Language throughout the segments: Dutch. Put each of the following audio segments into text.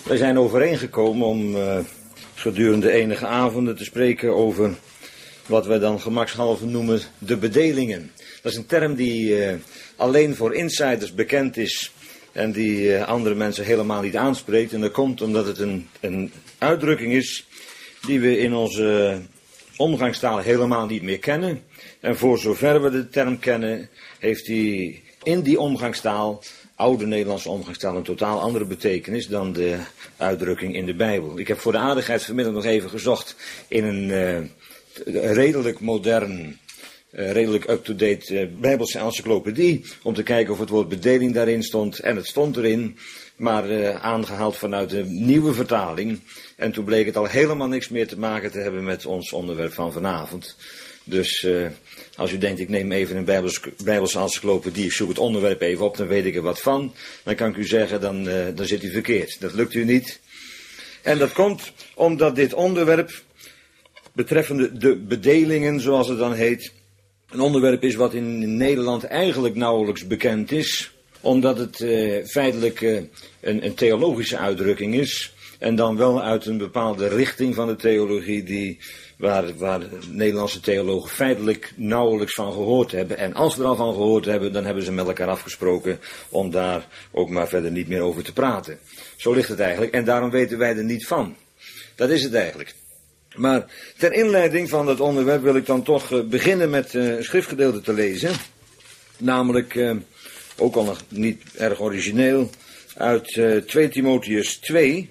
Wij zijn overeengekomen om gedurende enige avonden te spreken over wat wij dan gemakshalve noemen de bedelingen. Dat is een term die alleen voor insiders bekend is en die andere mensen helemaal niet aanspreekt. En dat komt omdat het een uitdrukking is die we in onze omgangstaal helemaal niet meer kennen. En voor zover we de term kennen, heeft hij in die omgangstaal, oude Nederlandse omgangstaal, een totaal andere betekenis dan de uitdrukking in de Bijbel. Ik heb voor de aardigheid vanmiddag nog even gezocht in een redelijk modern, redelijk up-to-date Bijbelse encyclopedie, om te kijken of het woord bedeling daarin stond. En het stond erin, maar aangehaald vanuit de nieuwe vertaling. En toen bleek het al helemaal niks meer te maken te hebben met ons onderwerp van vanavond. Dus als u denkt, ik neem even een Bijbelse encyclopedie, ik zoek het onderwerp even op, dan weet ik er wat van. Dan kan ik u zeggen, dan zit u verkeerd. Dat lukt u niet. En dat komt omdat dit onderwerp, betreffende de bedelingen, zoals het dan heet, een onderwerp is wat in Nederland eigenlijk nauwelijks bekend is. Omdat het feitelijk een theologische uitdrukking is. En dan wel uit een bepaalde richting van de theologie waar Nederlandse theologen feitelijk nauwelijks van gehoord hebben. En als ze er al van gehoord hebben, dan hebben ze met elkaar afgesproken om daar ook maar verder niet meer over te praten. Zo ligt het eigenlijk. En daarom weten wij er niet van. Dat is het eigenlijk. Maar ter inleiding van dat onderwerp wil ik dan toch beginnen met een schriftgedeelte te lezen. Namelijk, ook al nog niet erg origineel, uit 2 Timotheus 2.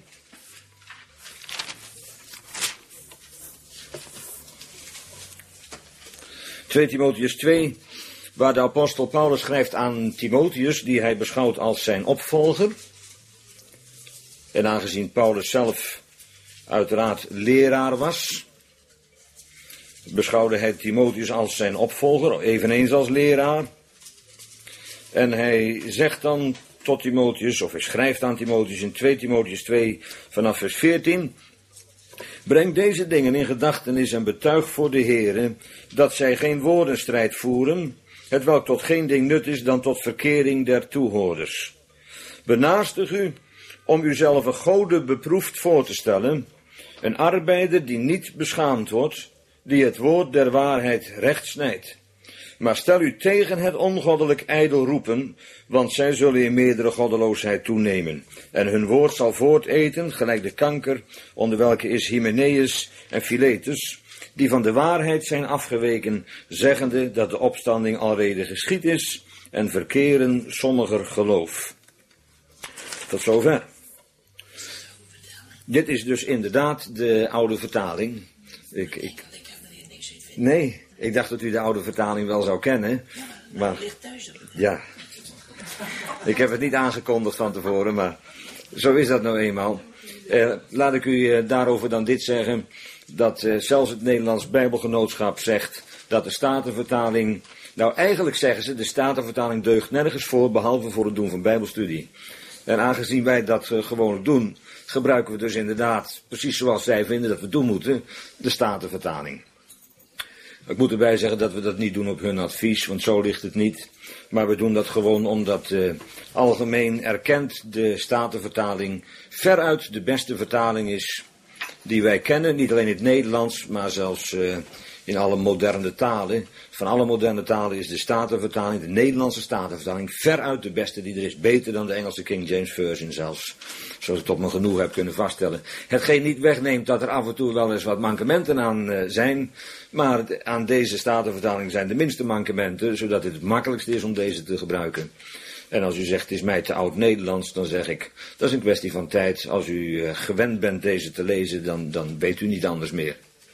2 Timotheus 2, waar de apostel Paulus schrijft aan Timotheus, die hij beschouwt als zijn opvolger. En aangezien Paulus zelf uiteraard leraar was, beschouwde hij Timotheus als zijn opvolger, eveneens als leraar. En hij zegt dan tot Timotheus, of hij schrijft aan Timotheus in 2 Timotheus 2 vanaf vers 14... Breng deze dingen in gedachtenis en betuig voor de Heere, dat zij geen woordenstrijd voeren, hetwelk tot geen ding nut is dan tot verkering der toehoorders. Benaastig u om uzelf een gode beproefd voor te stellen, een arbeider die niet beschaamd wordt, die het woord der waarheid recht snijdt. Maar stel u tegen het ongoddelijk ijdel roepen, want zij zullen in meerdere goddeloosheid toenemen. En hun woord zal voorteten, gelijk de kanker, onder welke is Hymenaeus en Philetus, die van de waarheid zijn afgeweken, zeggende dat de opstanding alrede geschied is, en verkeren sommiger geloof. Tot zover. Dit is dus inderdaad de oude vertaling. Nee, ik dacht dat u de oude vertaling wel zou kennen. Maar ja, ik heb het niet aangekondigd van tevoren, maar zo is dat nou eenmaal. Laat ik u daarover dan dit zeggen, dat zelfs het Nederlands Bijbelgenootschap zegt dat de Statenvertaling, nou eigenlijk zeggen ze, de Statenvertaling deugt nergens voor, behalve voor het doen van Bijbelstudie. En aangezien wij dat gewoonlijk doen, gebruiken we dus inderdaad, precies zoals zij vinden dat we doen moeten, de Statenvertaling. Ik moet erbij zeggen dat we dat niet doen op hun advies, want zo ligt het niet. Maar we doen dat gewoon omdat algemeen erkend de Statenvertaling veruit de beste vertaling is die wij kennen. Niet alleen in het Nederlands, maar zelfs in alle moderne talen. Van alle moderne talen is de Statenvertaling, de Nederlandse Statenvertaling, veruit de beste die er is. Beter dan de Engelse King James Version zelfs. Zoals ik tot mijn genoegen heb kunnen vaststellen. Hetgeen niet wegneemt dat er af en toe wel eens wat mankementen aan zijn. Maar aan deze Statenvertaling zijn de minste mankementen, zodat het makkelijkst is om deze te gebruiken. En als u zegt, het is mij te oud Nederlands, dan zeg ik, dat is een kwestie van tijd. Als u gewend bent deze te lezen, dan weet u niet anders meer.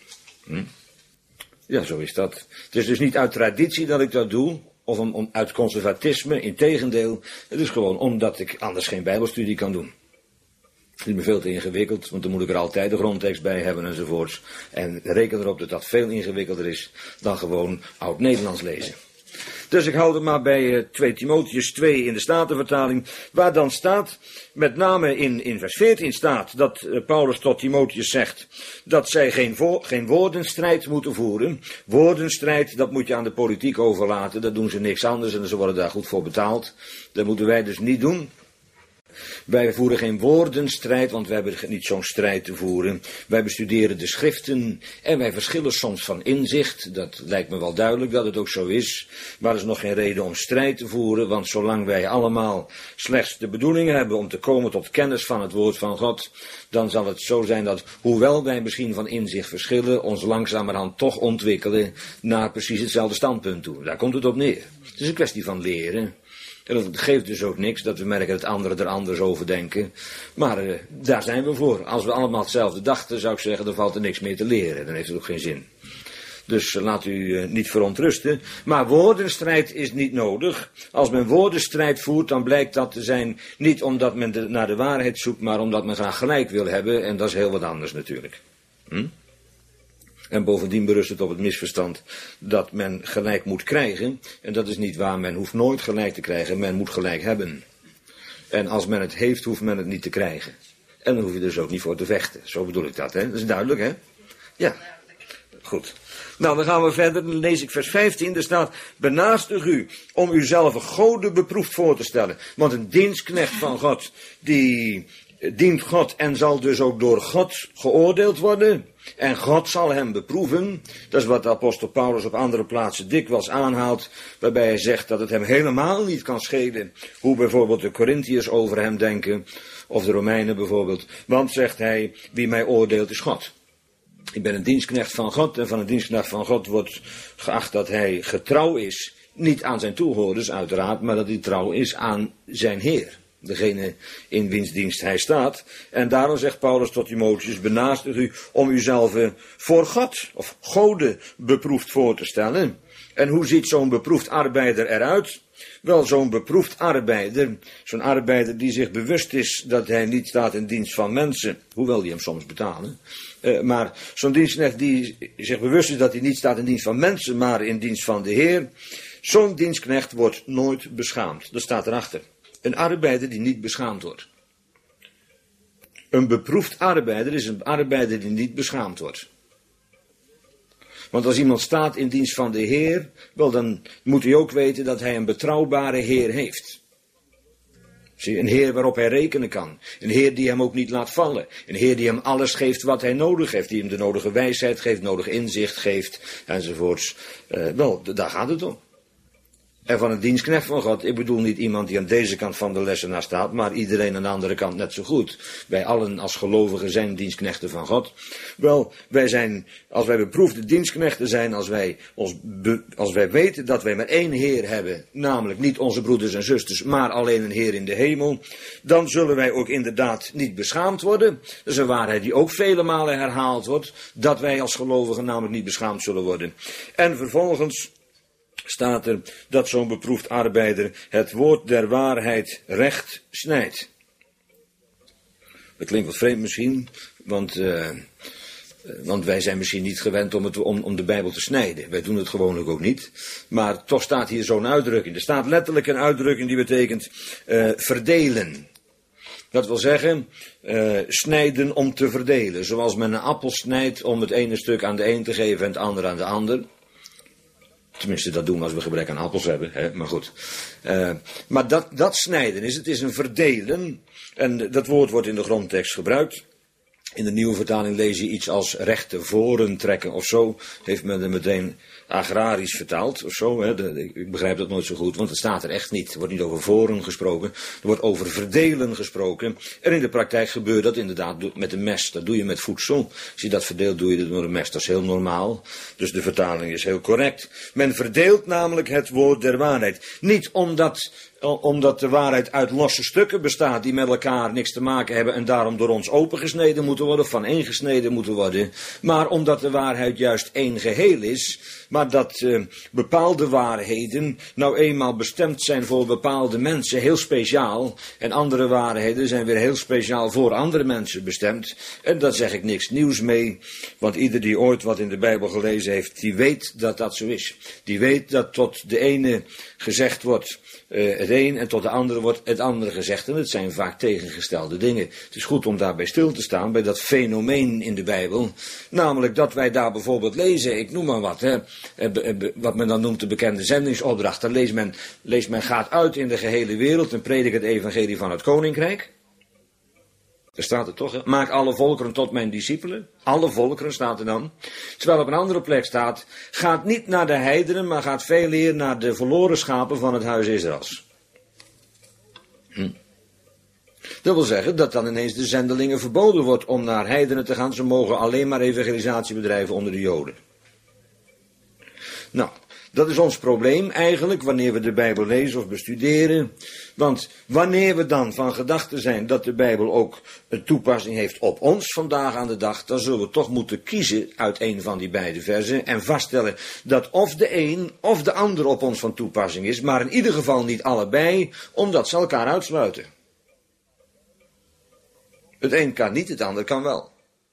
Ja, zo is dat. Het is dus niet uit traditie dat ik dat doe, of uit conservatisme, integendeel. Het is gewoon omdat ik anders geen Bijbelstudie kan doen. Het is me veel te ingewikkeld, want dan moet ik er altijd de grondtekst bij hebben enzovoorts. En reken erop dat dat veel ingewikkelder is dan gewoon oud-Nederlands lezen. Dus ik hou het maar bij 2 Timotheus 2 in de Statenvertaling, waar dan staat, met name in vers 14 staat, dat Paulus tot Timotheus zegt, dat zij geen woordenstrijd moeten voeren. Woordenstrijd, dat moet je aan de politiek overlaten, daar doen ze niks anders en ze worden daar goed voor betaald. Dat moeten wij dus niet doen. Wij voeren geen woordenstrijd, want wij hebben niet zo'n strijd te voeren. Wij bestuderen de schriften en wij verschillen soms van inzicht. Dat lijkt me wel duidelijk dat het ook zo is. Maar er is nog geen reden om strijd te voeren, want zolang wij allemaal slechts de bedoeling hebben om te komen tot kennis van het woord van God, dan zal het zo zijn dat, hoewel wij misschien van inzicht verschillen, ons langzamerhand toch ontwikkelen naar precies hetzelfde standpunt toe. Daar komt het op neer. Het is een kwestie van leren. En dat geeft dus ook niks dat we merken dat anderen er anders over denken. Maar daar zijn we voor. Als we allemaal hetzelfde dachten, zou ik zeggen, dan valt er niks meer te leren. Dan heeft het ook geen zin. Dus laat u niet verontrusten. Maar woordenstrijd is niet nodig. Als men woordenstrijd voert, dan blijkt dat te zijn niet omdat men naar de waarheid zoekt, maar omdat men graag gelijk wil hebben. En dat is heel wat anders natuurlijk. En bovendien berust het op het misverstand dat men gelijk moet krijgen. En dat is niet waar. Men hoeft nooit gelijk te krijgen. Men moet gelijk hebben. En als men het heeft, hoeft men het niet te krijgen. En dan hoef je dus ook niet voor te vechten. Zo bedoel ik dat, hè? Dat is duidelijk, hè? Ja. Goed. Nou, dan gaan we verder. Dan lees ik vers 15. Er staat: benaastig u om uzelf goden beproefd voor te stellen. Want een dienstknecht van God, die dient God en zal dus ook door God geoordeeld worden. En God zal hem beproeven. Dat is wat de apostel Paulus op andere plaatsen dikwijls aanhaalt, waarbij hij zegt dat het hem helemaal niet kan schelen hoe bijvoorbeeld de Korintiërs over hem denken, of de Romeinen bijvoorbeeld. Want, zegt hij, wie mij oordeelt is God. Ik ben een dienstknecht van God en van een dienstknecht van God wordt geacht dat hij getrouw is. Niet aan zijn toehoorders uiteraard, maar dat hij trouw is aan zijn Heer. Degene in wiens dienst hij staat. En daarom zegt Paulus tot Timotheus: benaastig u om uzelf voor God of goden beproefd voor te stellen. En hoe ziet zo'n beproefd arbeider eruit? Wel, zo'n beproefd arbeider, zo'n arbeider die zich bewust is dat hij niet staat in dienst van mensen, hoewel die hem soms betalen. Maar zo'n dienstknecht die zich bewust is dat hij niet staat in dienst van mensen, maar in dienst van de Heer. Zo'n dienstknecht wordt nooit beschaamd. Dat staat erachter. Een arbeider die niet beschaamd wordt. Een beproefd arbeider is een arbeider die niet beschaamd wordt. Want als iemand staat in dienst van de Heer, wel, dan moet hij ook weten dat hij een betrouwbare Heer heeft. Zie, een Heer waarop hij rekenen kan. Een Heer die hem ook niet laat vallen. Een Heer die hem alles geeft wat hij nodig heeft. Die hem de nodige wijsheid geeft, nodig inzicht geeft, enzovoorts. Wel, daar gaat het om. En van een dienstknecht van God, ik bedoel niet iemand die aan deze kant van de lessenaar staat, maar iedereen aan de andere kant net zo goed. Wij allen als gelovigen zijn dienstknechten van God. Wel, wij zijn, als wij beproefde dienstknechten zijn, als wij weten dat wij maar één Heer hebben, namelijk niet onze broeders en zusters, maar alleen een Heer in de hemel, dan zullen wij ook inderdaad niet beschaamd worden. Dat is een waarheid die ook vele malen herhaald wordt, dat wij als gelovigen namelijk niet beschaamd zullen worden. En vervolgens staat er dat zo'n beproefd arbeider het woord der waarheid recht snijdt. Dat klinkt wat vreemd misschien, want wij zijn misschien niet gewend om de Bijbel te snijden. Wij doen het gewoonlijk ook niet. Maar toch staat hier zo'n uitdrukking. Er staat letterlijk een uitdrukking die betekent verdelen. Dat wil zeggen, snijden om te verdelen. Zoals men een appel snijdt om het ene stuk aan de een te geven en het andere aan de ander. Tenminste, dat doen we als we gebrek aan appels hebben, hè? Maar goed. Maar dat snijden is, het is een verdelen. En dat woord wordt in de grondtekst gebruikt. In de nieuwe vertaling lees je iets als rechte voren trekken of zo. Heeft men er meteen agrarisch vertaald of zo. Hè? Ik begrijp dat nooit zo goed, want het staat er echt niet. Er wordt niet over voren gesproken. Er wordt over verdelen gesproken. En in de praktijk gebeurt dat inderdaad met een mes. Dat doe je met voedsel. Als je dat verdeelt, doe je dat door een mes. Dat is heel normaal. Dus de vertaling is heel correct. Men verdeelt namelijk het woord der waarheid. Niet omdat de waarheid uit losse stukken bestaat die met elkaar niks te maken hebben en daarom door ons opengesneden moeten worden, of vaneengesneden moeten worden, maar omdat de waarheid juist één geheel is, maar dat bepaalde waarheden nou eenmaal bestemd zijn voor bepaalde mensen, heel speciaal, en andere waarheden zijn weer heel speciaal voor andere mensen bestemd. En daar zeg ik niks nieuws mee, want ieder die ooit wat in de Bijbel gelezen heeft, die weet dat dat zo is. Die weet dat tot de ene gezegd wordt het een en tot de andere wordt het andere gezegd. En het zijn vaak tegengestelde dingen. Het is goed om daarbij stil te staan, bij dat fenomeen in de Bijbel. Namelijk dat wij daar bijvoorbeeld lezen, ik noem maar wat, hè, wat men dan noemt de bekende zendingsopdracht. Dan leest men gaat uit in de gehele wereld en predikt het evangelie van het koninkrijk. Daar staat het toch, hè? Maak alle volkeren tot mijn discipelen. Alle volkeren staat er dan. Terwijl op een andere plek staat, gaat niet naar de heidenen, maar gaat veel eer naar de verloren schapen van het huis Israëls. Dat wil zeggen dat dan ineens de zendelingen verboden wordt om naar heidenen te gaan. Ze mogen alleen maar evangelisatie bedrijven onder de Joden. Nou, dat is ons probleem eigenlijk wanneer we de Bijbel lezen of bestuderen. Want wanneer we dan van gedachte zijn dat de Bijbel ook een toepassing heeft op ons vandaag aan de dag, dan zullen we toch moeten kiezen uit een van die beide versen en vaststellen dat of de een of de ander op ons van toepassing is, maar in ieder geval niet allebei, omdat ze elkaar uitsluiten. Het een kan niet, het ander kan wel.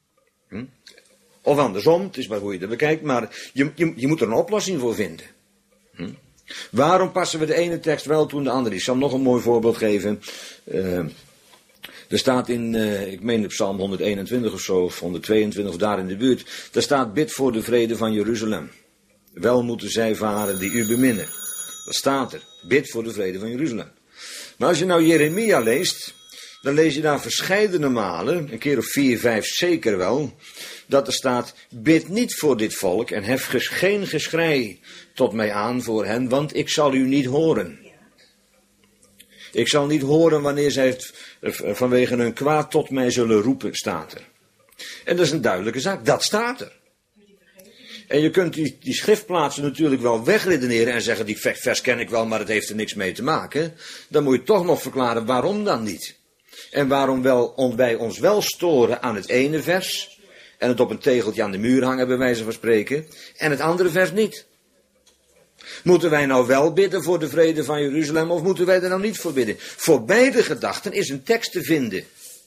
Of andersom, het is maar hoe je dat bekijkt, maar je moet er een oplossing voor vinden. Waarom passen we de ene tekst wel toe de andere? Ik zal nog een mooi voorbeeld geven. Er staat in, ik meen op Psalm 121 of zo, of 122 of daar in de buurt. Daar staat, bid voor de vrede van Jeruzalem. Wel moeten zij varen die u beminnen. Dat staat er, bid voor de vrede van Jeruzalem. Maar als je nou Jeremia leest, dan lees je daar verscheidene malen, een keer of 4, 5 zeker wel, dat er staat, bid niet voor dit volk en hef geen geschrei tot mij aan voor hen, want ik zal u niet horen. Ik zal niet horen wanneer zij vanwege hun kwaad tot mij zullen roepen, staat er. En dat is een duidelijke zaak, dat staat er. En je kunt die schriftplaatsen natuurlijk wel wegredeneren en zeggen, die vers ken ik wel, maar het heeft er niks mee te maken. Dan moet je toch nog verklaren, waarom dan niet? En waarom wij ons wel storen aan het ene vers en het op een tegeltje aan de muur hangen, bij wijze van spreken, en het andere vers niet. Moeten wij nou wel bidden voor de vrede van Jeruzalem, of moeten wij er nou niet voor bidden? Voor beide gedachten is een tekst te vinden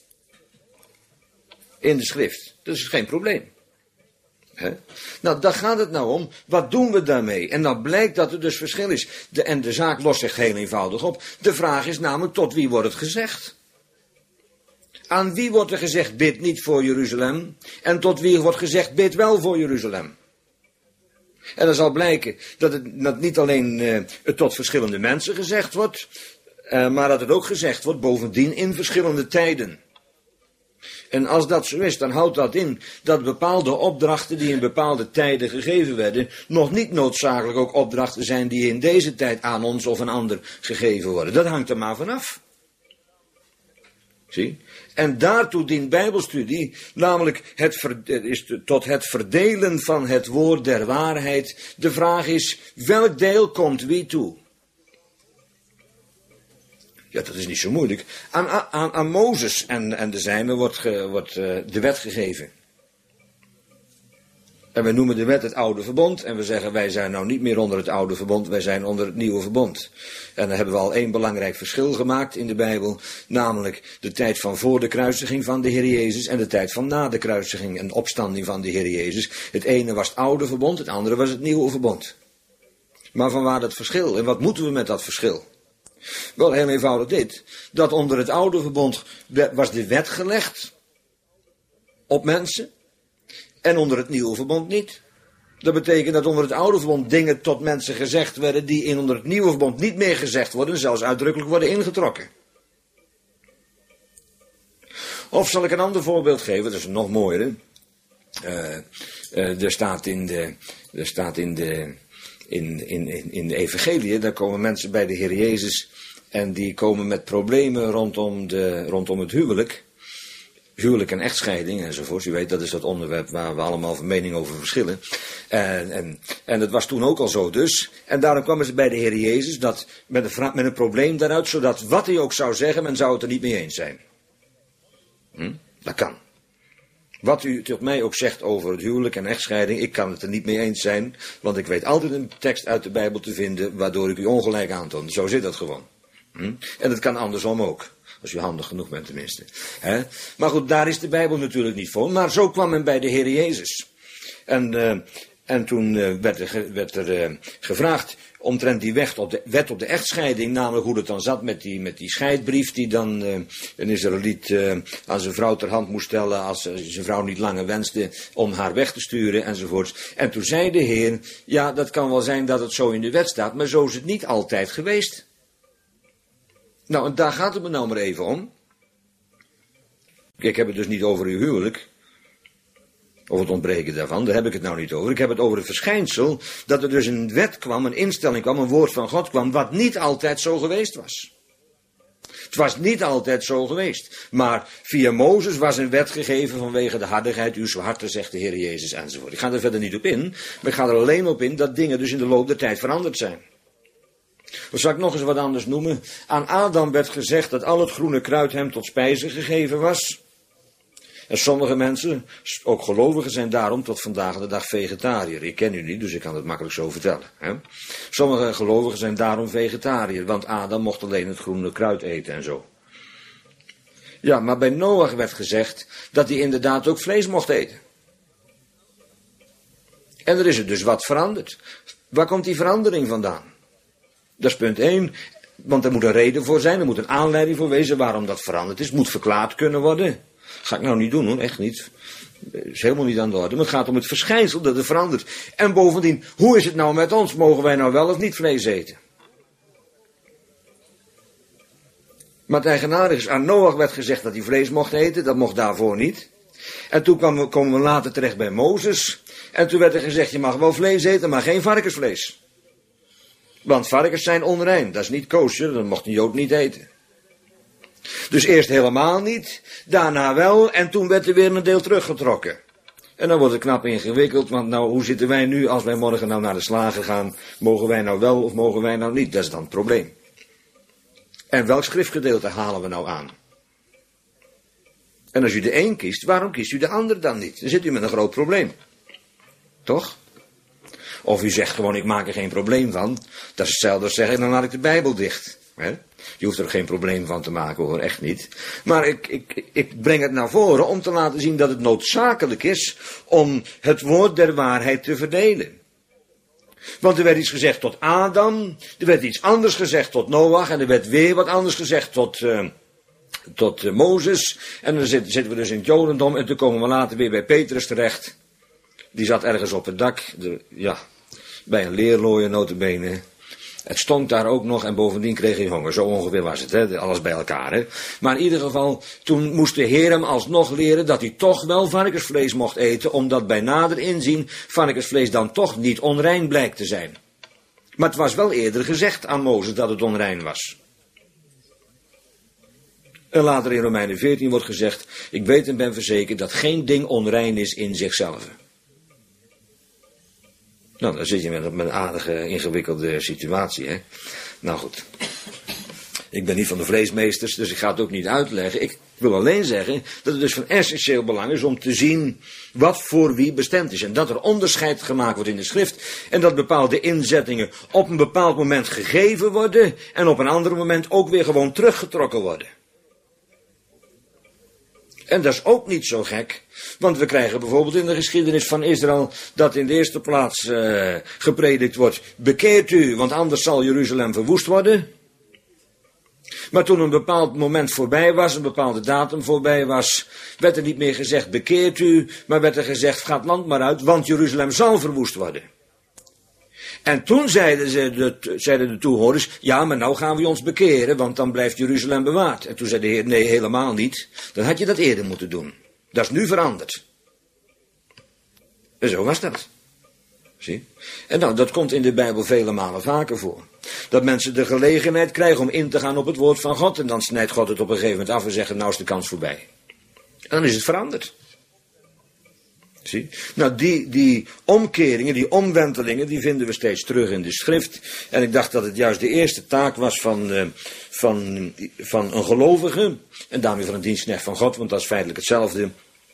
in de schrift. Dat is geen probleem. Nou, daar gaat het nou om. Wat doen we daarmee? En dan blijkt dat er dus verschil is. En de zaak lost zich heel eenvoudig op. De vraag is namelijk, tot wie wordt het gezegd? Aan wie wordt er gezegd, bid niet voor Jeruzalem? En tot wie wordt gezegd, bid wel voor Jeruzalem? En dan zal blijken dat het niet alleen het tot verschillende mensen gezegd wordt, maar dat het ook gezegd wordt bovendien in verschillende tijden. En als dat zo is, dan houdt dat in dat bepaalde opdrachten die in bepaalde tijden gegeven werden, nog niet noodzakelijk ook opdrachten zijn die in deze tijd aan ons of een ander gegeven worden. Dat hangt er maar vanaf. Zie? En daartoe dient Bijbelstudie, namelijk tot het verdelen van het woord der waarheid. De vraag is, welk deel komt wie toe? Ja, dat is niet zo moeilijk. Aan Mozes en de zijnen wordt de wet gegeven. En we noemen de wet het oude verbond. En we zeggen, wij zijn nou niet meer onder het oude verbond, wij zijn onder het nieuwe verbond. En dan hebben we al één belangrijk verschil gemaakt in de Bijbel. Namelijk de tijd van voor de kruisiging van de Heer Jezus en de tijd van na de kruisiging en opstanding van de Heer Jezus. Het ene was het oude verbond, het andere was het nieuwe verbond. Maar vanwaar dat verschil? En wat moeten we met dat verschil? Wel, heel eenvoudig dit. Dat onder het oude verbond was de wet gelegd op mensen. En onder het nieuwe verbond niet. Dat betekent dat onder het oude verbond dingen tot mensen gezegd werden die onder het nieuwe verbond niet meer gezegd worden, zelfs uitdrukkelijk worden ingetrokken. Of zal ik een ander voorbeeld geven, dat is nog mooier. Er staat in de evangelie, daar komen mensen bij de Heer Jezus en die komen met problemen rondom het huwelijk. Huwelijk en echtscheiding enzovoort. U weet, dat is dat onderwerp waar we allemaal van mening over verschillen. En dat was toen ook al zo dus. En daarom kwamen ze bij de Heer Jezus met een probleem daaruit, zodat wat hij ook zou zeggen, men zou het er niet mee eens zijn. Dat kan. Wat u tot mij ook zegt over het huwelijk en echtscheiding, ik kan het er niet mee eens zijn, want ik weet altijd een tekst uit de Bijbel te vinden, waardoor ik u ongelijk aantoon. Zo zit dat gewoon. En dat kan andersom ook. Als u handig genoeg bent tenminste. Maar goed, daar is de Bijbel natuurlijk niet voor. Maar zo kwam men bij de Heer Jezus. En toen werd er gevraagd omtrent die wet op de echtscheiding. Namelijk hoe het dan zat met die scheidbrief die dan een Israëliet aan zijn vrouw ter hand moest stellen. Als zijn vrouw niet langer wenste om haar weg te sturen enzovoorts. En toen zei de Heer, ja, dat kan wel zijn dat het zo in de wet staat. Maar zo is het niet altijd geweest. Nou, en daar gaat het me nou maar even om. Ik heb het dus niet over uw huwelijk. Of het ontbreken daarvan, daar heb ik het nou niet over. Ik heb het over het verschijnsel dat er dus een wet kwam, een instelling kwam, een woord van God kwam, wat niet altijd zo geweest was. Het was niet altijd zo geweest. Maar via Mozes was een wet gegeven vanwege de hardigheid uw harten, zegt de Heer Jezus enzovoort. Ik ga er verder niet op in, maar ik ga er alleen op in dat dingen dus in de loop der tijd veranderd zijn. Dan zal ik nog eens wat anders noemen. Aan Adam werd gezegd dat al het groene kruid hem tot spijze gegeven was. En sommige mensen, ook gelovigen, zijn daarom tot vandaag de dag vegetariër. Ik ken u niet, dus ik kan het makkelijk zo vertellen. Hè? Sommige gelovigen zijn daarom vegetariër, want Adam mocht alleen het groene kruid eten en zo. Ja, maar bij Noach werd gezegd dat hij inderdaad ook vlees mocht eten. En er is er dus wat veranderd. Waar komt die verandering vandaan? Dat is punt 1, want er moet een reden voor zijn, er moet een aanleiding voor wezen waarom dat veranderd is. Het moet verklaard kunnen worden. Ga ik nou niet doen hoor, echt niet. Is helemaal niet aan de orde. Maar het gaat om het verschijnsel dat er verandert. En bovendien, hoe is het nou met ons? Mogen wij nou wel of niet vlees eten? Maar het eigenaardige is, aan Noach werd gezegd dat hij vlees mocht eten. Dat mocht daarvoor niet. En toen komen we later terecht bij Mozes. En toen werd er gezegd, je mag wel vlees eten, maar geen varkensvlees. Want varkens zijn onrein. Dat is niet kosher, dat mocht een Jood niet eten. Dus eerst helemaal niet, daarna wel, en toen werd er weer een deel teruggetrokken. En dan wordt het knap ingewikkeld, want nou, hoe zitten wij nu als wij morgen nou naar de slager gaan? Mogen wij nou wel of mogen wij nou niet? Dat is dan het probleem. En welk schriftgedeelte halen we nou aan? En als u de een kiest, waarom kiest u de ander dan niet? Dan zit u met een groot probleem. Toch? Of u zegt gewoon, ik maak er geen probleem van. Dat is hetzelfde als zeggen, dan laat ik de Bijbel dicht. Hè? Je hoeft er geen probleem van te maken hoor, echt niet. Maar ik breng het naar voren om te laten zien dat het noodzakelijk is om het woord der waarheid te verdelen. Want er werd iets gezegd tot Adam, er werd iets anders gezegd tot Noach en er werd weer wat anders gezegd tot Mozes. En dan zitten we dus in het Jodendom en toen komen we later weer bij Petrus terecht. Die zat ergens op het dak, bij een leerlooier notabene. Het stonk daar ook nog en bovendien kreeg hij honger. Zo ongeveer was het, hè? Alles bij elkaar. Hè? Maar in ieder geval, toen moest de Heer hem alsnog leren dat hij toch wel varkensvlees mocht eten, omdat bij nader inzien varkensvlees dan toch niet onrein blijkt te zijn. Maar het was wel eerder gezegd aan Mozes dat het onrein was. En later in Romeinen 14 wordt gezegd, ik weet en ben verzekerd dat geen ding onrein is in zichzelf. Nou, dan zit je met een aardige, ingewikkelde situatie, hè. Nou goed. Ik ben niet van de vleesmeesters, dus ik ga het ook niet uitleggen. Ik wil alleen zeggen dat het dus van essentieel belang is om te zien wat voor wie bestemd is. En dat er onderscheid gemaakt wordt in de schrift. En dat bepaalde inzettingen op een bepaald moment gegeven worden. En op een ander moment ook weer gewoon teruggetrokken worden. En dat is ook niet zo gek, want we krijgen bijvoorbeeld in de geschiedenis van Israël dat in de eerste plaats gepredikt wordt, bekeert u, want anders zal Jeruzalem verwoest worden. Maar toen een bepaald moment voorbij was, een bepaalde datum voorbij was, werd er niet meer gezegd, bekeert u, maar werd er gezegd, ga het land maar uit, want Jeruzalem zal verwoest worden. En toen zeiden de toehoorders, ja, maar nou gaan we ons bekeren, want dan blijft Jeruzalem bewaard. En toen zei de Heer, nee, helemaal niet. Dan had je dat eerder moeten doen. Dat is nu veranderd. En zo was dat. Zie? En nou, dat komt in de Bijbel vele malen vaker voor. Dat mensen de gelegenheid krijgen om in te gaan op het woord van God. En dan snijdt God het op een gegeven moment af en zegt, nou is de kans voorbij. En dan is het veranderd. Zie? Nou, die omkeringen, die omwentelingen, die vinden we steeds terug in de schrift. En ik dacht dat het juist de eerste taak was van een gelovige, en daarmee van een dienstknecht van God, want dat is feitelijk hetzelfde,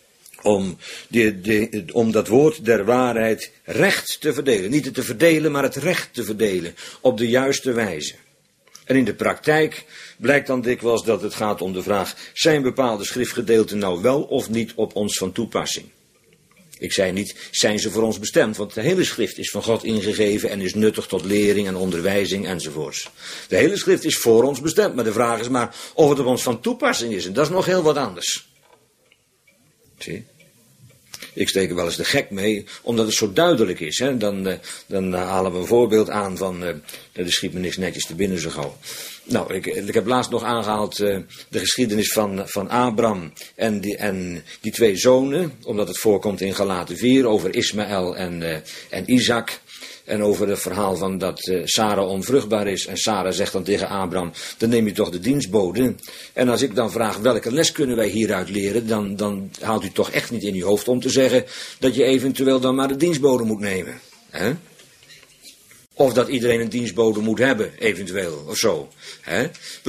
om dat woord der waarheid recht te verdelen. Niet het te verdelen, maar het recht te verdelen, op de juiste wijze. En in de praktijk blijkt dan dikwijls dat het gaat om de vraag, zijn bepaalde schriftgedeelten nou wel of niet op ons van toepassing? Ik zei niet, zijn ze voor ons bestemd, want de hele schrift is van God ingegeven en is nuttig tot lering en onderwijzing enzovoorts. De hele schrift is voor ons bestemd, maar de vraag is maar of het op ons van toepassing is. En dat is nog heel wat anders. Zie? Ik steek er wel eens de gek mee, omdat het zo duidelijk is. Hè? Dan halen we een voorbeeld aan van, de schiet me niks netjes te binnen zo gauw. Nou, ik heb laatst nog aangehaald de geschiedenis van Abraham en die twee zonen, omdat het voorkomt in Galaten 4 over Ismaël en Isaac. En over het verhaal van dat Sarah onvruchtbaar is. En Sarah zegt dan tegen Abraham, dan neem je toch de dienstbode. En als ik dan vraag, welke les kunnen wij hieruit leren, dan haalt u toch echt niet in uw hoofd om te zeggen dat je eventueel dan maar de dienstbode moet nemen. Hè? Of dat iedereen een dienstbode moet hebben, eventueel, of zo. Hè?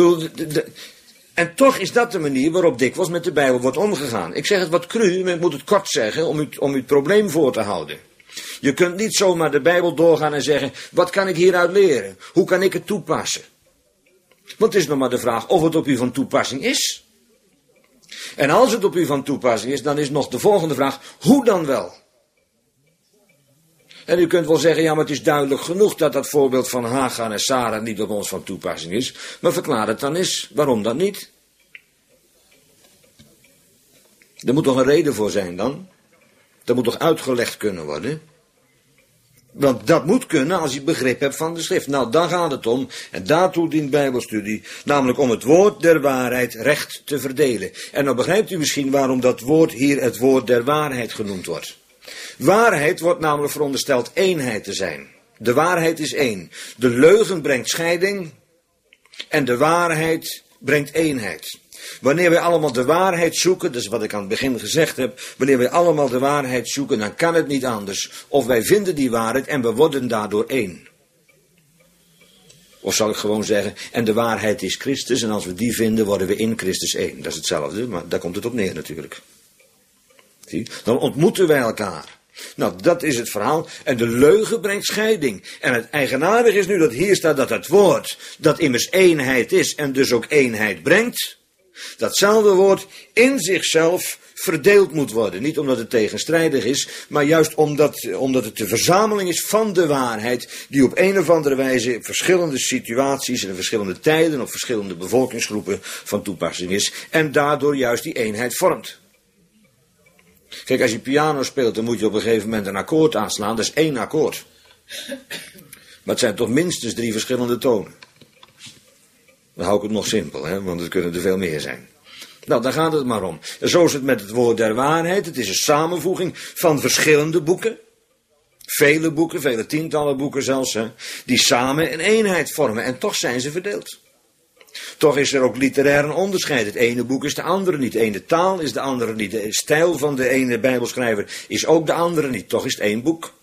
En toch is dat de manier waarop dikwijls met de Bijbel wordt omgegaan. Ik zeg het wat cru, maar ik moet het kort zeggen om u het probleem voor te houden. Je kunt niet zomaar de Bijbel doorgaan en zeggen, wat kan ik hieruit leren? Hoe kan ik het toepassen? Want het is nog maar de vraag of het op u van toepassing is. En als het op u van toepassing is, dan is nog de volgende vraag, hoe dan wel? En u kunt wel zeggen, ja, maar het is duidelijk genoeg dat dat voorbeeld van Hagar en Sarah niet op ons van toepassing is. Maar verklaar het dan eens, waarom dat niet? Er moet toch een reden voor zijn dan? Dat moet toch uitgelegd kunnen worden? Want dat moet kunnen als je begrip hebt van de schrift. Nou, daar gaat het om. En daartoe dient Bijbelstudie. Namelijk om het woord der waarheid recht te verdelen. En dan begrijpt u misschien waarom dat woord hier het woord der waarheid genoemd wordt. Waarheid wordt namelijk verondersteld eenheid te zijn. De waarheid is één. De leugen brengt scheiding. En de waarheid brengt eenheid. Wanneer wij allemaal de waarheid zoeken, dat is wat ik aan het begin gezegd heb, wanneer wij allemaal de waarheid zoeken, dan kan het niet anders. Of wij vinden die waarheid en we worden daardoor één. Of zal ik gewoon zeggen, en de waarheid is Christus, en als we die vinden, worden we in Christus één. Dat is hetzelfde, maar daar komt het op neer natuurlijk. Zie? Dan ontmoeten wij elkaar. Nou, dat is het verhaal. En de leugen brengt scheiding. En het eigenaardige is nu dat hier staat dat het woord, dat immers eenheid is en dus ook eenheid brengt, datzelfde woord in zichzelf verdeeld moet worden. Niet omdat het tegenstrijdig is, maar juist omdat het de verzameling is van de waarheid, die op een of andere wijze in verschillende situaties en in verschillende tijden, op verschillende bevolkingsgroepen van toepassing is, en daardoor juist die eenheid vormt. Kijk, als je piano speelt, dan moet je op een gegeven moment een akkoord aanslaan, dat is één akkoord. Maar het zijn toch minstens 3 verschillende tonen. Dan hou ik het nog simpel, hè, want het kunnen er veel meer zijn. Nou, daar gaat het maar om. En zo is het met het woord der waarheid. Het is een samenvoeging van verschillende boeken. Vele tientallen boeken zelfs, hè, die samen een eenheid vormen. En toch zijn ze verdeeld. Toch is er ook literair een onderscheid. Het ene boek is de andere niet. De ene taal is de andere niet. De stijl van de ene Bijbelschrijver is ook de andere niet. Toch is het één boek.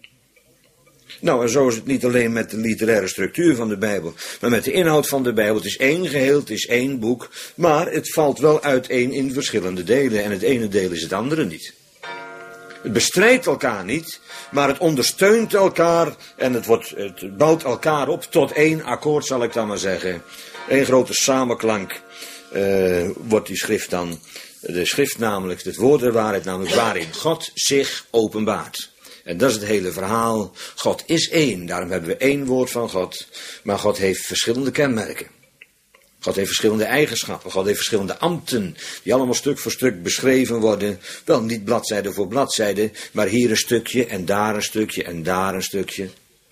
Nou, en zo is het niet alleen met de literaire structuur van de Bijbel, maar met de inhoud van de Bijbel. Het is één geheel, het is één boek, maar het valt wel uiteen in verschillende delen. En het ene deel is het andere niet. Het bestrijdt elkaar niet, maar het ondersteunt elkaar en het bouwt elkaar op tot één akkoord, zal ik dan maar zeggen. Eén grote samenklank wordt die schrift dan. De schrift namelijk, het woord der waarheid namelijk, waarin God zich openbaart. En dat is het hele verhaal. God is één, daarom hebben we één woord van God. Maar God heeft verschillende kenmerken. God heeft verschillende eigenschappen. God heeft verschillende ambten, die allemaal stuk voor stuk beschreven worden. Wel niet bladzijde voor bladzijde, maar hier een stukje en daar een stukje en daar een stukje.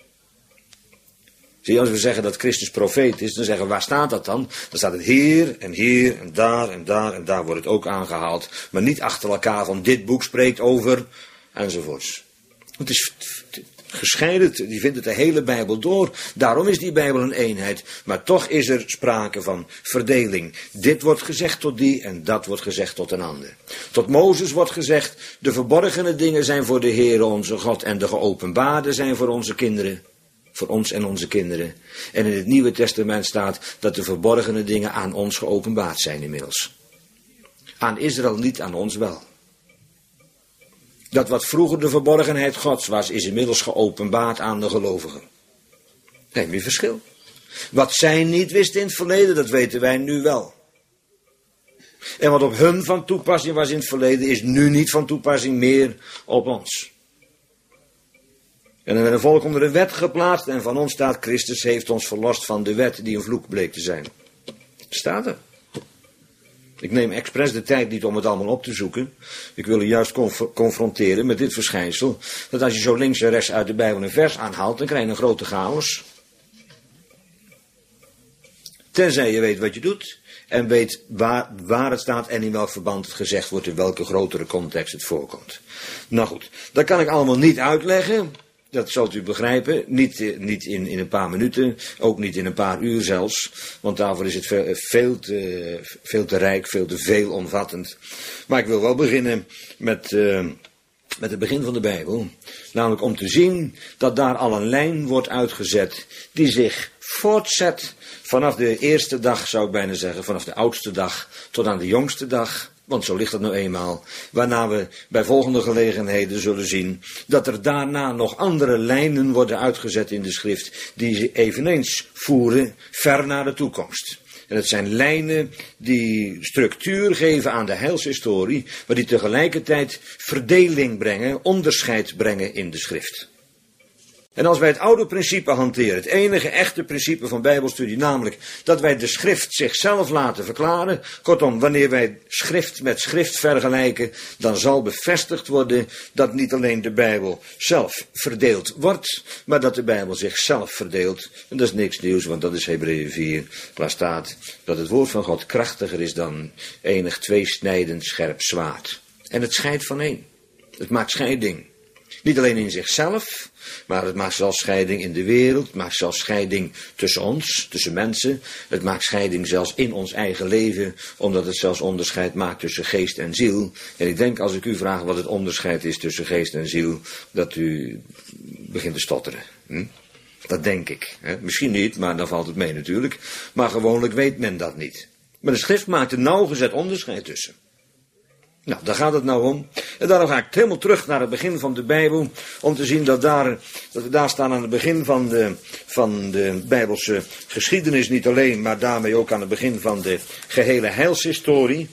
Zie je, als we zeggen dat Christus profeet is, dan zeggen we, waar staat dat dan? Dan staat het hier en hier en daar en daar en daar wordt het ook aangehaald. Maar niet achter elkaar van dit boek spreekt over enzovoorts. Het is gescheiden, die vindt het de hele Bijbel door. Daarom is die Bijbel een eenheid. Maar toch is er sprake van verdeling. Dit wordt gezegd tot die en dat wordt gezegd tot een ander. Tot Mozes wordt gezegd, de verborgene dingen zijn voor de Heere onze God en de geopenbaarde zijn voor onze kinderen. Voor ons en onze kinderen. En in het Nieuwe Testament staat dat de verborgene dingen aan ons geopenbaard zijn inmiddels. Aan Israël niet, aan ons wel. Dat wat vroeger de verborgenheid Gods was, is inmiddels geopenbaard aan de gelovigen. Geen meer verschil. Wat zij niet wisten in het verleden, dat weten wij nu wel. En wat op hun van toepassing was in het verleden, is nu niet van toepassing meer op ons. En dan werd een volk onder de wet geplaatst en van ons staat, Christus heeft ons verlost van de wet die een vloek bleek te zijn. Staat er. Ik neem expres de tijd niet om het allemaal op te zoeken. Ik wil u juist confronteren met dit verschijnsel. Dat als je zo links en rechts uit de Bijbel een vers aanhaalt, dan krijg je een grote chaos. Tenzij je weet wat je doet. En weet waar het staat en in welk verband het gezegd wordt. In welke grotere context het voorkomt. Nou goed, dat kan ik allemaal niet uitleggen. Dat zult u begrijpen. Niet in een paar minuten. Ook niet in een paar uur zelfs. Want daarvoor is het veel te rijk, veel te veelomvattend. Maar ik wil wel beginnen met het begin van de Bijbel. Namelijk om te zien dat daar al een lijn wordt uitgezet die zich voortzet vanaf de eerste dag, zou ik bijna zeggen, vanaf de oudste dag tot aan de jongste dag. Want zo ligt het nou eenmaal. Waarna we bij volgende gelegenheden zullen zien dat er daarna nog andere lijnen worden uitgezet in de schrift die eveneens voeren ver naar de toekomst. En het zijn lijnen die structuur geven aan de heilshistorie, maar die tegelijkertijd verdeling brengen, onderscheid brengen in de schrift. En als wij het oude principe hanteren, het enige echte principe van Bijbelstudie, namelijk dat wij de schrift zichzelf laten verklaren. Kortom, wanneer wij schrift met schrift vergelijken, dan zal bevestigd worden dat niet alleen de Bijbel zelf verdeeld wordt, maar dat de Bijbel zichzelf verdeelt. En dat is niks nieuws, want dat is Hebreeën 4, waar staat dat het woord van God krachtiger is dan enig tweesnijdend scherp zwaard. En het scheidt van één. Het maakt scheiding. Niet alleen in zichzelf, maar het maakt zelfs scheiding in de wereld. Het maakt zelfs scheiding tussen ons, tussen mensen. Het maakt scheiding zelfs in ons eigen leven, omdat het zelfs onderscheid maakt tussen geest en ziel. En ik denk als ik u vraag wat het onderscheid is tussen geest en ziel, dat u begint te stotteren. Dat denk ik. Misschien niet, maar dan valt het mee natuurlijk. Maar gewoonlijk weet men dat niet. Maar de schrift maakt een nauwgezet onderscheid tussen. Nou, daar gaat het nou om. En daarom ga ik helemaal terug naar het begin van de Bijbel, om te zien dat we daar staan aan het begin van de Bijbelse geschiedenis niet alleen, maar daarmee ook aan het begin van de gehele heilshistorie.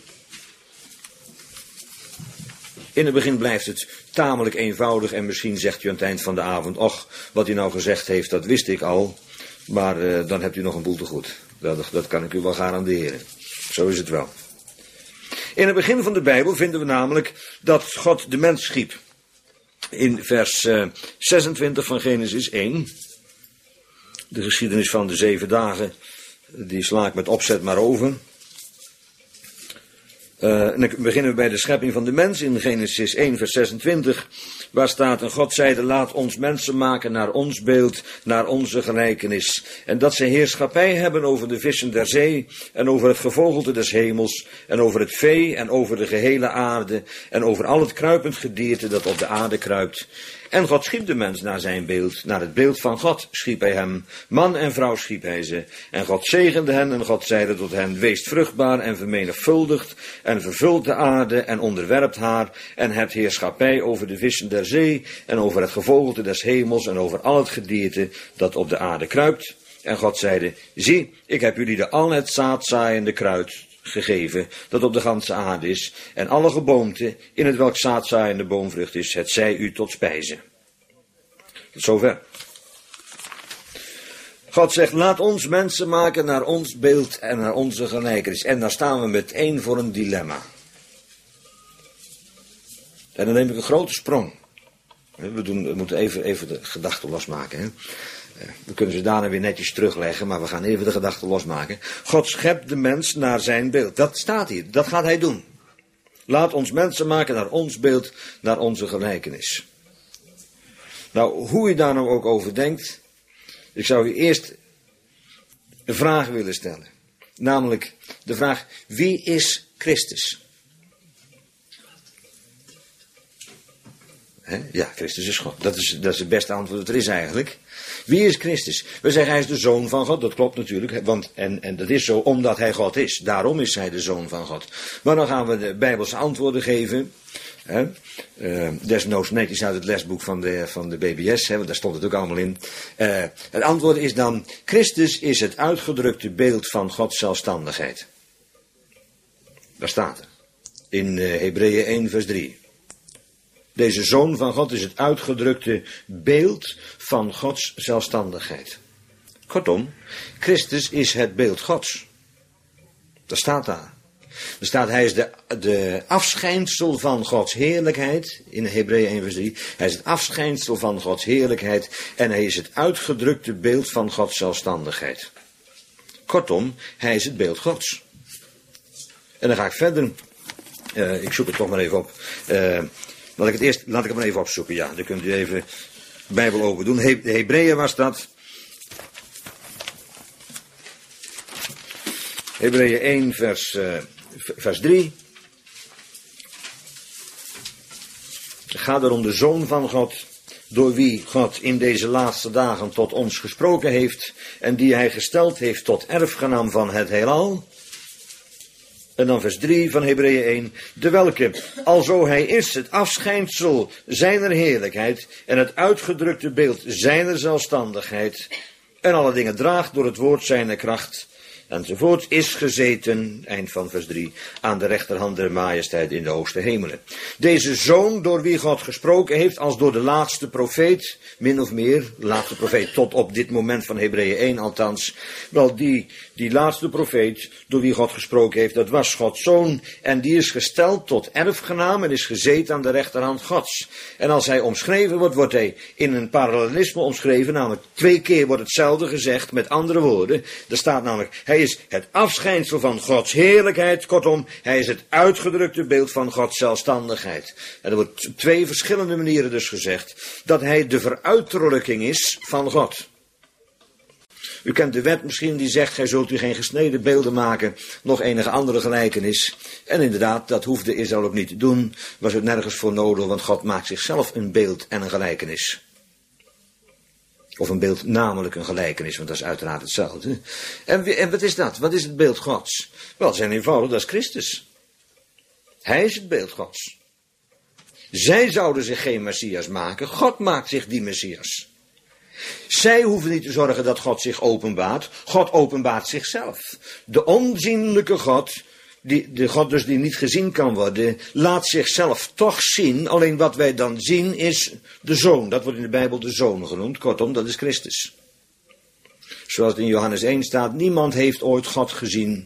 In het begin blijft het tamelijk eenvoudig en misschien zegt u aan het eind van de avond, och, wat hij nou gezegd heeft, dat wist ik al, maar dan hebt u nog een boel te goed. Dat kan ik u wel garanderen. Zo is het wel. In het begin van de Bijbel vinden we namelijk dat God de mens schiep. In vers 26 van Genesis 1. De geschiedenis van de 7 dagen, die sla ik met opzet maar over. En dan beginnen we bij de schepping van de mens in Genesis 1 vers 26. Waar staat, en God zeide, laat ons mensen maken naar ons beeld, naar onze gelijkenis. En dat ze heerschappij hebben over de vissen der zee, en over het gevogelte des hemels, en over het vee, en over de gehele aarde, en over al het kruipend gedierte dat op de aarde kruipt. En God schiep de mens naar zijn beeld, naar het beeld van God schiep hij hem. Man en vrouw schiep hij ze. En God zegende hen en God zeide tot hen, weest vruchtbaar en vermenigvuldigt en vervult de aarde en onderwerpt haar en hebt heerschappij over de vissen der zee en over het gevogelte des hemels en over al het gedierte dat op de aarde kruipt. En God zeide, zie, ik heb jullie de al het zaadzaaiende kruid gegeven, dat op de ganse aarde is, en alle geboomte, in het welk zaadzaaiende boomvrucht is, het zij u tot spijze. Tot zover. God zegt, laat ons mensen maken naar ons beeld en naar onze gelijkenis. En daar staan we meteen voor een dilemma. En dan neem ik een grote sprong. We moeten even de gedachten losmaken, hè. We kunnen ze daarna weer netjes terugleggen, maar we gaan even de gedachten losmaken. God schept de mens naar zijn beeld. Dat staat hier, dat gaat hij doen. Laat ons mensen maken naar ons beeld, naar onze gelijkenis. Nou, hoe u daar nou ook over denkt, ik zou u eerst een vraag willen stellen. Namelijk de vraag, wie is Christus? Ja, Christus is God. Dat is het beste antwoord dat er is eigenlijk. Wie is Christus? We zeggen hij is de Zoon van God. Dat klopt natuurlijk. En dat is zo omdat hij God is. Daarom is hij de Zoon van God. Maar dan gaan we de Bijbelse antwoorden geven. Desnoods netjes uit het lesboek van de BBS. Want daar stond het ook allemaal in. Het antwoord is dan, Christus is het uitgedrukte beeld van Gods zelfstandigheid. Daar staat het. In Hebreeën 1 vers 3. Deze Zoon van God is het uitgedrukte beeld van Gods zelfstandigheid. Kortom, Christus is het beeld Gods. Dat staat daar. Er staat, hij is de afschijnsel van Gods heerlijkheid, in Hebreeën 1 vers 3. Hij is het afschijnsel van Gods heerlijkheid en hij is het uitgedrukte beeld van Gods zelfstandigheid. Kortom, hij is het beeld Gods. En dan ga ik verder. Ik zoek het toch maar even op. Laat ik het maar even opzoeken. Ja, dan kunt u even de Bijbel open doen. De Hebreeën was dat. Hebreeën 1 vers 3. Het gaat er om de Zoon van God, door wie God in deze laatste dagen tot ons gesproken heeft en die hij gesteld heeft tot erfgenaam van het heelal. En dan vers 3 van Hebreeën 1. De welke, alzo hij is het afschijnsel zijner heerlijkheid en het uitgedrukte beeld zijner zelfstandigheid en alle dingen draagt door het woord zijner kracht, enzovoort, is gezeten, eind van vers 3, aan de rechterhand der majesteit in de hoogste hemelen. Deze Zoon, door wie God gesproken heeft, als door de laatste profeet, min of meer, de laatste profeet tot op dit moment van Hebreeën 1 althans, wel die laatste profeet, door wie God gesproken heeft, dat was Gods Zoon, en die is gesteld tot erfgenaam en is gezeten aan de rechterhand Gods. En als hij omschreven wordt, wordt hij in een parallelisme omschreven, namelijk 2 keer wordt hetzelfde gezegd, met andere woorden. Er staat namelijk, hij is het afschijnsel van Gods heerlijkheid, kortom, hij is het uitgedrukte beeld van Gods zelfstandigheid. En er wordt op 2 verschillende manieren dus gezegd, dat hij de veruiterlijking is van God. U kent de wet misschien die zegt, gij zult u geen gesneden beelden maken, nog enige andere gelijkenis. En inderdaad, dat hoefde Israël ook niet te doen, was het nergens voor nodig, want God maakt zichzelf een beeld en een gelijkenis. Of een beeld, namelijk een gelijkenis, want dat is uiteraard hetzelfde. En wat is dat? Wat is het beeld Gods? Wel, zijn eenvoudig, dat is Christus. Hij is het beeld Gods. Zij zouden zich geen Messias maken, God maakt zich die Messias. Zij hoeven niet te zorgen dat God zich openbaart. God openbaart zichzelf. De onzienlijke God, de God dus die niet gezien kan worden, laat zichzelf toch zien. Alleen wat wij dan zien is de Zoon. Dat wordt in de Bijbel de Zoon genoemd. Kortom, dat is Christus. Zoals het in Johannes 1 staat, niemand heeft ooit God gezien.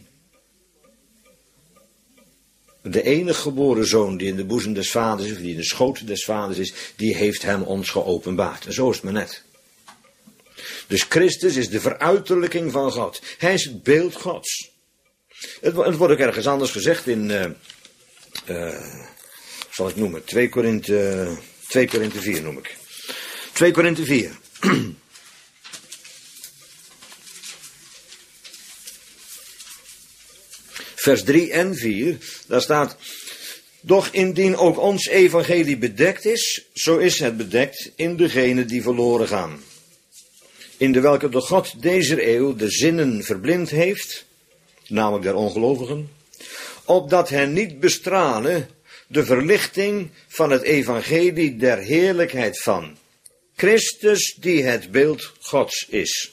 De enige geboren Zoon die in de boezem des vaders is, of die in de schoot des vaders is, die heeft hem ons geopenbaard. En zo is het maar net. Dus Christus is de veruiterlijking van God. Hij is het beeld Gods. Het wordt ook ergens anders gezegd in, zal ik noemen, 2 Korinthe 4 noem ik. 2 Korinthe 4. Vers 3 en 4, daar staat, doch indien ook ons evangelie bedekt is, zo is het bedekt in degenen die verloren gaan. In de welke de God deze eeuw de zinnen verblind heeft, namelijk der ongelovigen, opdat hen niet bestralen de verlichting van het evangelie der heerlijkheid van Christus, die het beeld Gods is.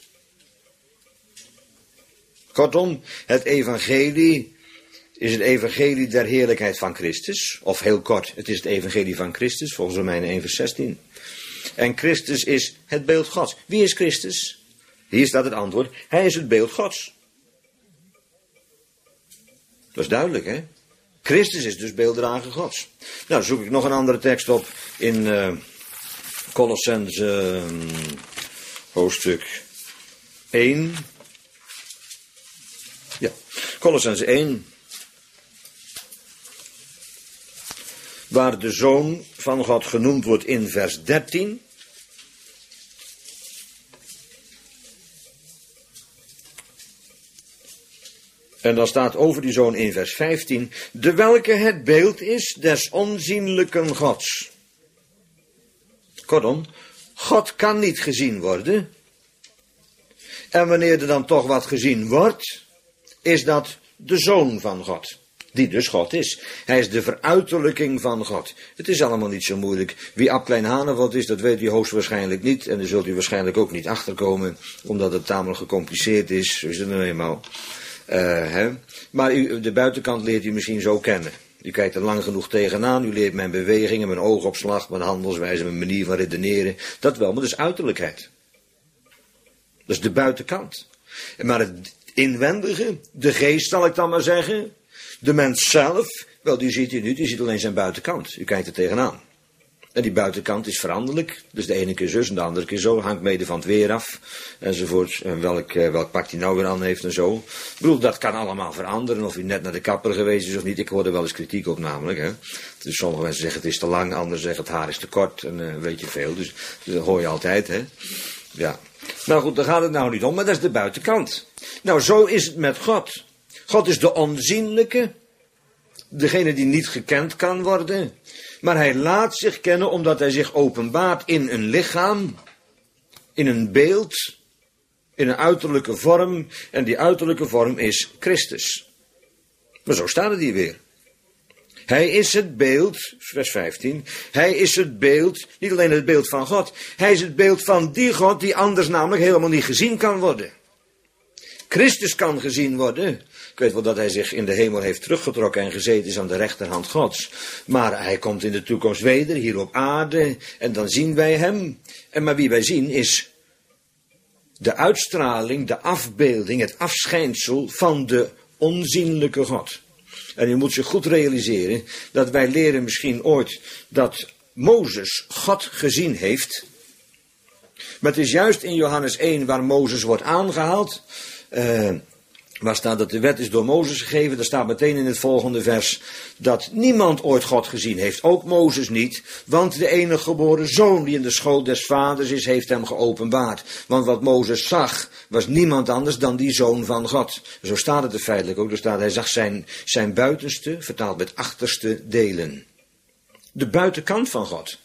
Kortom, het evangelie is het evangelie der heerlijkheid van Christus, of heel kort, het is het evangelie van Christus, volgens Romeinen 1 vers 16. En Christus is het beeld Gods. Wie is Christus? Hier staat het antwoord. Hij is het beeld Gods. Dat is duidelijk, hè? Christus is dus beelddrager Gods. Nou, dan zoek ik nog een andere tekst op in Kolossenzen hoofdstuk 1. Ja, Kolossenzen 1. Waar de Zoon van God genoemd wordt in vers 13. En dan staat over die Zoon in vers 15. De welke het beeld is des onzienlijken Gods. Kortom, God kan niet gezien worden. En wanneer er dan toch wat gezien wordt, is dat de Zoon van God. Die dus God is. Hij is de veruiterlijking van God. Het is allemaal niet zo moeilijk. Wie Ab Klein Haneveld is, dat weet u hoogstwaarschijnlijk niet. En daar zult u waarschijnlijk ook niet achterkomen. Omdat het tamelijk gecompliceerd is. Zo is het nou eenmaal. Maar de buitenkant leert u misschien zo kennen. U kijkt er lang genoeg tegenaan. U leert mijn bewegingen, mijn oogopslag, mijn handelswijze, mijn manier van redeneren. Dat wel, maar dat is uiterlijkheid. Dat is de buitenkant. Maar het inwendige, de geest zal ik dan maar zeggen, De mens zelf, wel, die ziet u niet, die ziet alleen zijn buitenkant. U kijkt er tegenaan. En die buitenkant is veranderlijk. Dus de ene keer zus en de andere keer zo. Hangt mede van het weer af. Enzovoort. En welk pak hij nou weer aan heeft en zo. Ik bedoel, dat kan allemaal veranderen. Of hij net naar de kapper geweest is of niet. Ik hoor er wel eens kritiek op namelijk. Hè. Dus sommige mensen zeggen het is te lang. Anderen zeggen het haar is te kort. En weet je veel. Dus dat hoor je altijd. Hè. Ja. Nou goed, daar gaat het nou niet om. Maar dat is de buitenkant. Nou, zo is het met God. God is de onzienlijke. Degene die niet gekend kan worden. Maar hij laat zich kennen omdat hij zich openbaart in een lichaam, in een beeld, in een uiterlijke vorm. En die uiterlijke vorm is Christus. Maar zo staat het hier weer. Hij is het beeld, vers 15, hij is het beeld, niet alleen het beeld van God. Hij is het beeld van die God die anders namelijk helemaal niet gezien kan worden. Christus kan gezien worden. Ik weet wel dat hij zich in de hemel heeft teruggetrokken en gezeten is aan de rechterhand Gods. Maar hij komt in de toekomst weder, hier op aarde. En dan zien wij hem. Maar wie wij zien is de uitstraling, de afbeelding, het afschijnsel van de onzienlijke God. En u moet zich goed realiseren dat wij leren misschien ooit dat Mozes God gezien heeft. Maar het is juist in Johannes 1 waar Mozes wordt aangehaald. Waar staat dat de wet is door Mozes gegeven. Daar staat meteen in het volgende vers dat niemand ooit God gezien heeft. Ook Mozes niet. Want de enige geboren zoon die in de schoot des vaders is, heeft hem geopenbaard. Want wat Mozes zag was niemand anders dan die zoon van God. Zo staat het er feitelijk ook. Er staat hij zag zijn buitenste, vertaald met achterste delen. De buitenkant van God.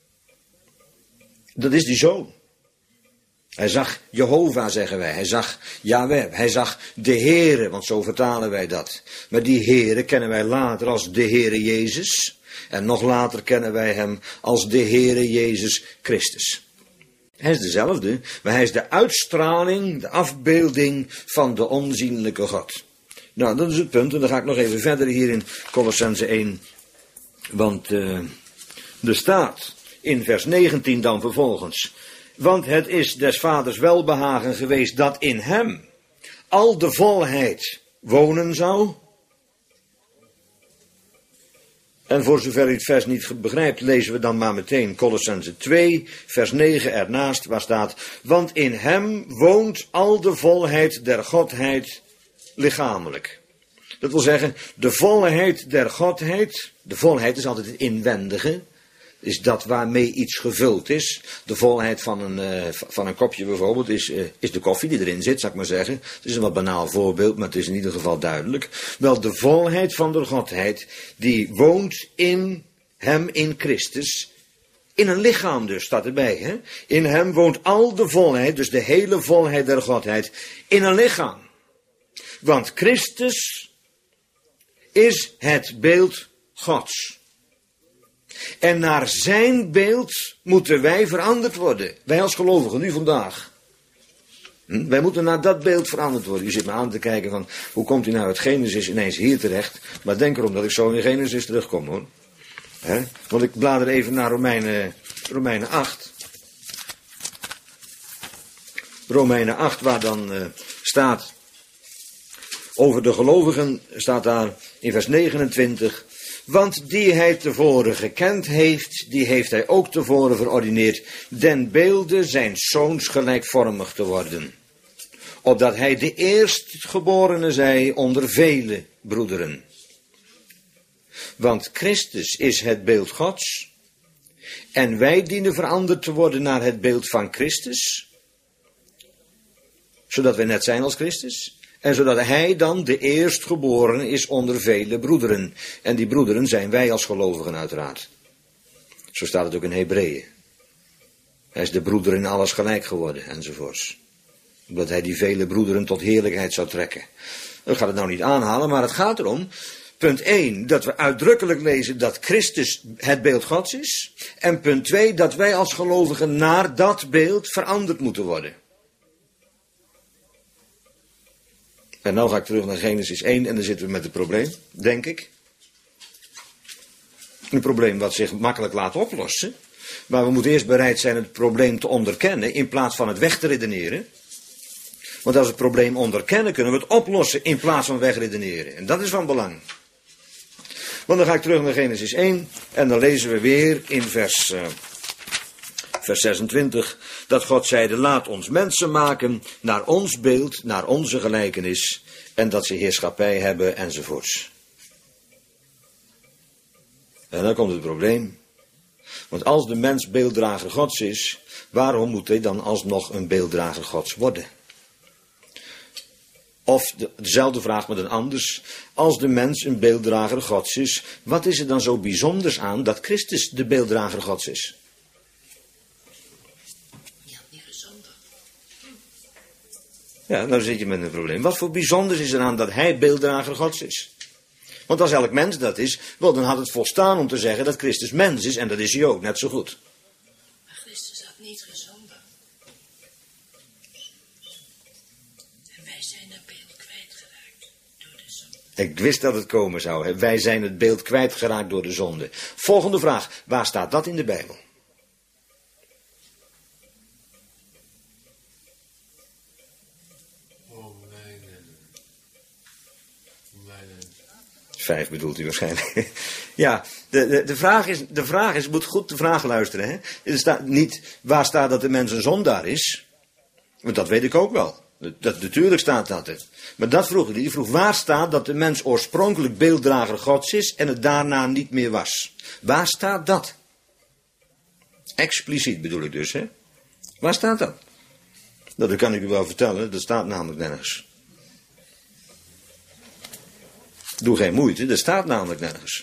Dat is die zoon. Hij zag Jehovah, zeggen wij. Hij zag Yahweh. Hij zag de Heere, want zo vertalen wij dat. Maar die Heere kennen wij later als de Heere Jezus. En nog later kennen wij hem als de Heere Jezus Christus. Hij is dezelfde, maar hij is de uitstraling, de afbeelding van de onzienlijke God. Nou, dat is het punt. En dan ga ik nog even verder hier in Kolossenzen 1. Want er staat in vers 19 dan vervolgens. Want het is des vaders welbehagen geweest dat in hem al de volheid wonen zou. En voor zover u het vers niet begrijpt, lezen we dan maar meteen Kolossenzen 2, vers 9 ernaast, waar staat. Want in hem woont al de volheid der Godheid lichamelijk. Dat wil zeggen, de volheid der Godheid, de volheid is altijd het inwendige. Is dat waarmee iets gevuld is. De volheid van een kopje bijvoorbeeld is de koffie die erin zit, zou ik maar zeggen. Het is een wat banaal voorbeeld, maar het is in ieder geval duidelijk. Wel, de volheid van de Godheid, die woont in hem, in Christus. In een lichaam dus, staat erbij. Hè? In hem woont al de volheid, dus de hele volheid der Godheid, in een lichaam. Want Christus is het beeld Gods. En naar zijn beeld moeten wij veranderd worden. Wij als gelovigen, nu vandaag. Wij moeten naar dat beeld veranderd worden. U zit me aan te kijken van, hoe komt u nou uit Genesis ineens hier terecht? Maar denk erom dat ik zo in Genesis terugkom hoor. Want ik blader even naar Romeinen 8. Romeinen 8 waar dan staat, over de gelovigen staat daar in vers 29... Want die hij tevoren gekend heeft, die heeft hij ook tevoren verordineerd, den beelde zijn zoons gelijkvormig te worden. Opdat hij de eerstgeborene zij onder vele broederen. Want Christus is het beeld Gods, en wij dienen veranderd te worden naar het beeld van Christus, zodat wij net zijn als Christus. En zodat hij dan de eerstgeborene is onder vele broederen. En die broederen zijn wij als gelovigen uiteraard. Zo staat het ook in Hebreeën. Hij is de broeder in alles gelijk geworden enzovoorts. Omdat hij die vele broederen tot heerlijkheid zou trekken. Ik ga het nou niet aanhalen, maar het gaat erom. Punt 1, dat we uitdrukkelijk lezen dat Christus het beeld Gods is. En punt 2, dat wij als gelovigen naar dat beeld veranderd moeten worden. En nou ga ik terug naar Genesis 1 en dan zitten we met het probleem, denk ik. Een probleem wat zich makkelijk laat oplossen. Maar we moeten eerst bereid zijn het probleem te onderkennen in plaats van het weg te redeneren. Want als we het probleem onderkennen kunnen we het oplossen in plaats van wegredeneren. En dat is van belang. Want dan ga ik terug naar Genesis 1 en dan lezen we weer in vers 26 dat God zeide, laat ons mensen maken naar ons beeld, naar onze gelijkenis en dat ze heerschappij hebben enzovoorts. En dan komt het probleem. Want als de mens beelddrager Gods is, waarom moet hij dan alsnog een beelddrager Gods worden? Of dezelfde vraag met een anders. Als de mens een beelddrager Gods is, wat is er dan zo bijzonders aan dat Christus de beelddrager Gods is? Ja, nou zit je met een probleem. Wat voor bijzonders is er aan dat hij beelddrager Gods is? Want als elk mens dat is, wel, dan had het volstaan om te zeggen dat Christus mens is en dat is hij ook, net zo goed. Maar Christus had niet gezonden. En wij zijn dat beeld kwijtgeraakt door de zonde. Ik wist dat het komen zou. Hè. Wij zijn het beeld kwijtgeraakt door de zonde. Volgende vraag, waar staat dat in de Bijbel? Vijf bedoelt u waarschijnlijk. Ja, de vraag is, moet goed de vraag luisteren. Hè? Er staat niet, waar staat dat de mens een zondaar is? Want dat weet ik ook wel. Natuurlijk staat dat er. Maar dat vroeg hij. Die vroeg, waar staat dat de mens oorspronkelijk beelddrager Gods is en het daarna niet meer was? Waar staat dat? Expliciet bedoel ik dus, hè? Waar staat dat? Dat kan ik u wel vertellen, dat staat namelijk nergens. Doe geen moeite, dat staat namelijk nergens.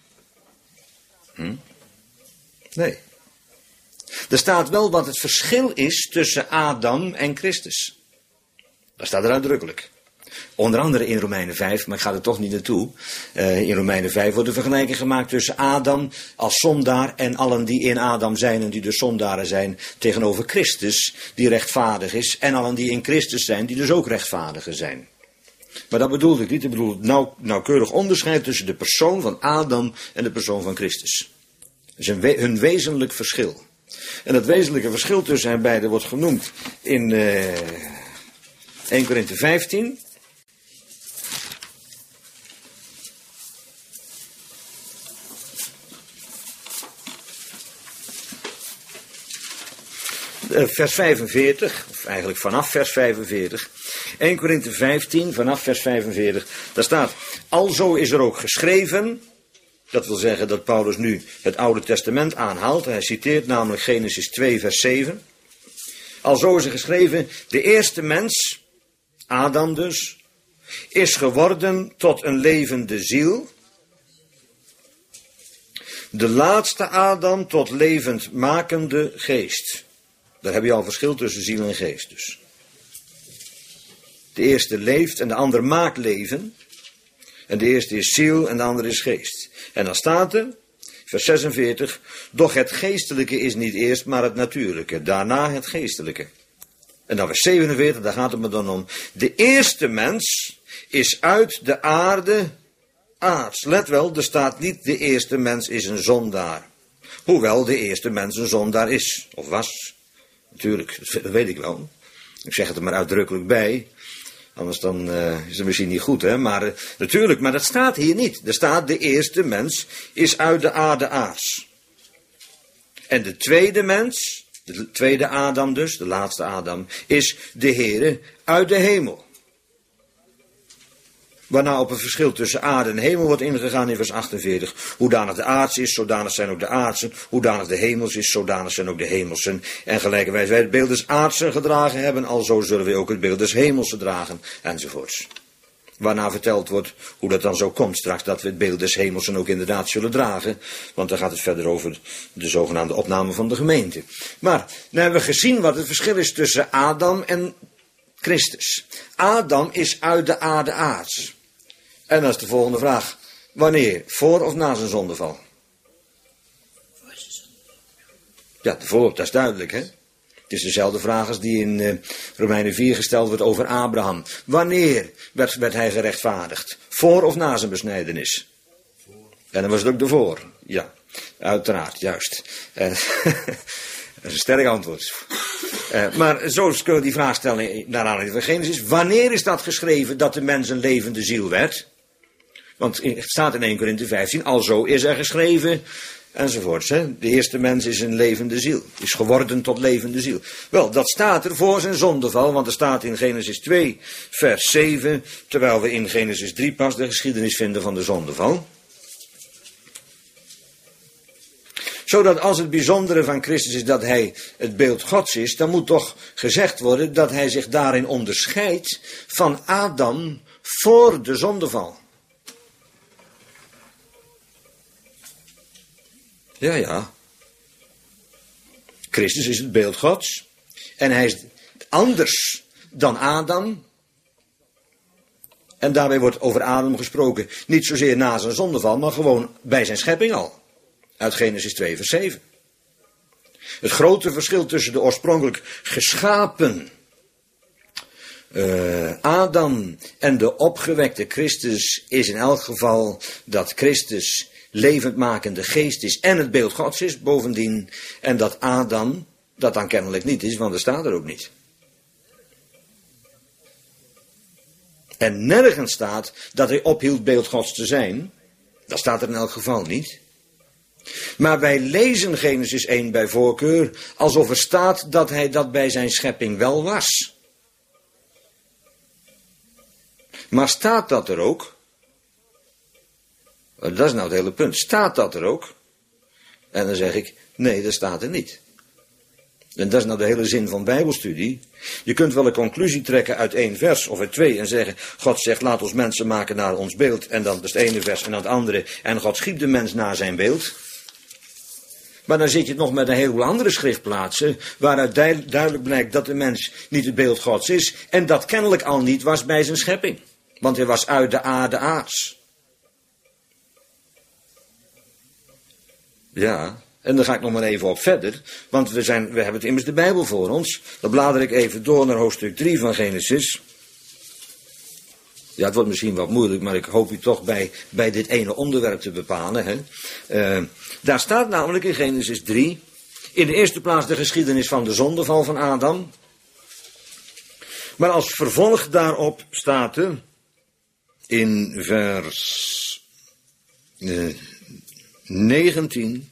Nee. Er staat wel wat het verschil is tussen Adam en Christus. Dat staat er uitdrukkelijk. Onder andere in Romeinen 5, maar ik ga er toch niet naartoe. In Romeinen 5 wordt een vergelijking gemaakt tussen Adam als zondaar en allen die in Adam zijn en die dus zondaren zijn, tegenover Christus die rechtvaardig is en allen die in Christus zijn die dus ook rechtvaardigen zijn. Maar dat bedoelde ik niet. Ik bedoel nauwkeurig onderscheid tussen de persoon van Adam en de persoon van Christus. Dat is hun wezenlijk verschil. En dat wezenlijke verschil tussen hen beiden wordt genoemd in 1 Korinthe 15. Vers 45, of eigenlijk vanaf vers 45. 1 Korinthe 15, vanaf vers 45. Daar staat, alzo is er ook geschreven. Dat wil zeggen dat Paulus nu het Oude Testament aanhaalt. Hij citeert namelijk Genesis 2, vers 7. Alzo is er geschreven, de eerste mens, Adam dus, is geworden tot een levende ziel. De laatste Adam tot levendmakende geest. Daar heb je al verschil tussen ziel en geest dus. De eerste leeft en de ander maakt leven. En de eerste is ziel en de andere is geest. En dan staat er, vers 46, doch het geestelijke is niet eerst, maar het natuurlijke. Daarna het geestelijke. En dan vers 47, daar gaat het me dan om. De eerste mens is uit de aarde aards. Let wel, er staat niet de eerste mens is een zondaar. Hoewel de eerste mens een zondaar is, of was. Natuurlijk, dat weet ik wel. Ik zeg het er maar uitdrukkelijk bij. Anders dan is het misschien niet goed, hè. Maar natuurlijk, maar dat staat hier niet. Er staat de eerste mens is uit de aarde aards. En de tweede mens, de tweede Adam dus, de laatste Adam, is de Heere uit de hemel. Waarna op het verschil tussen aarde en hemel wordt ingegaan in vers 48. Hoedanig de aards is, zodanig zijn ook de aardsen. Hoedanig de hemels is, zodanig zijn ook de hemelsen. En gelijkerwijs wij het beeld des aardsen gedragen hebben, alzo zullen wij ook het beeld des hemelsen dragen, enzovoorts. Waarna verteld wordt hoe dat dan zo komt straks, dat we het beeld des hemelsen ook inderdaad zullen dragen. Want dan gaat het verder over de zogenaamde opname van de gemeente. Maar, nu hebben we gezien wat het verschil is tussen Adam en Christus. Adam is uit de aarde aards. En dan is de volgende vraag. Wanneer? Voor of na zijn zondeval? Voor zijn zondeval. Ja, voor, dat is duidelijk, hè? Het is dezelfde vraag als die in Romeinen 4 gesteld wordt over Abraham. Wanneer werd hij gerechtvaardigd? Voor of na zijn besnijdenis? Voor. En dan was het ook ervoor. Ja, uiteraard, juist. Dat is een sterk antwoord. Maar zo kunnen we die vraag stellen naar aanleiding van Genesis. Wanneer is dat geschreven dat de mens een levende ziel werd? Want het staat in 1 Korinthe 15, alzo is er geschreven, enzovoorts. Hè? De eerste mens is een levende ziel, is geworden tot levende ziel. Wel, dat staat er voor zijn zondeval, want er staat in Genesis 2, vers 7, terwijl we in Genesis 3 pas de geschiedenis vinden van de zondeval. Zodat als het bijzondere van Christus is dat hij het beeld Gods is, dan moet toch gezegd worden dat hij zich daarin onderscheidt van Adam voor de zondeval. Ja. Christus is het beeld Gods. En hij is anders dan Adam. En daarbij wordt over Adam gesproken niet zozeer na zijn zondeval, maar gewoon bij zijn schepping al. Uit Genesis 2 vers 7. Het grote verschil tussen de oorspronkelijk geschapen Adam en de opgewekte Christus is in elk geval dat Christus levendmakende geest is en het beeld Gods is bovendien. En dat Adam dat dan kennelijk niet is, want er staat er ook niet. En nergens staat dat hij ophield beeld Gods te zijn. Dat staat er in elk geval niet. Maar wij lezen Genesis 1 bij voorkeur alsof er staat dat hij dat bij zijn schepping wel was. Maar staat dat er ook? Dat is nou het hele punt. Staat dat er ook? En dan zeg ik, nee, dat staat er niet. En dat is nou de hele zin van Bijbelstudie. Je kunt wel een conclusie trekken uit 1 vers of uit 2 en zeggen, God zegt, laat ons mensen maken naar ons beeld. En dan is het ene vers en dan het andere. En God schiep de mens naar zijn beeld. Maar dan zit je nog met een heleboel andere schriftplaatsen, waaruit duidelijk blijkt dat de mens niet het beeld Gods is. En dat kennelijk al niet was bij zijn schepping. Want hij was uit de aarde aards. Ja, en dan ga ik nog maar even op verder. Want we hebben het immers de Bijbel voor ons. Dan blader ik even door naar hoofdstuk 3 van Genesis. Ja, het wordt misschien wat moeilijk, maar ik hoop u toch bij dit ene onderwerp te bepalen. Hè. Daar staat namelijk in Genesis 3, in de eerste plaats de geschiedenis van de zondeval van Adam. Maar als vervolg daarop staat er in vers 19...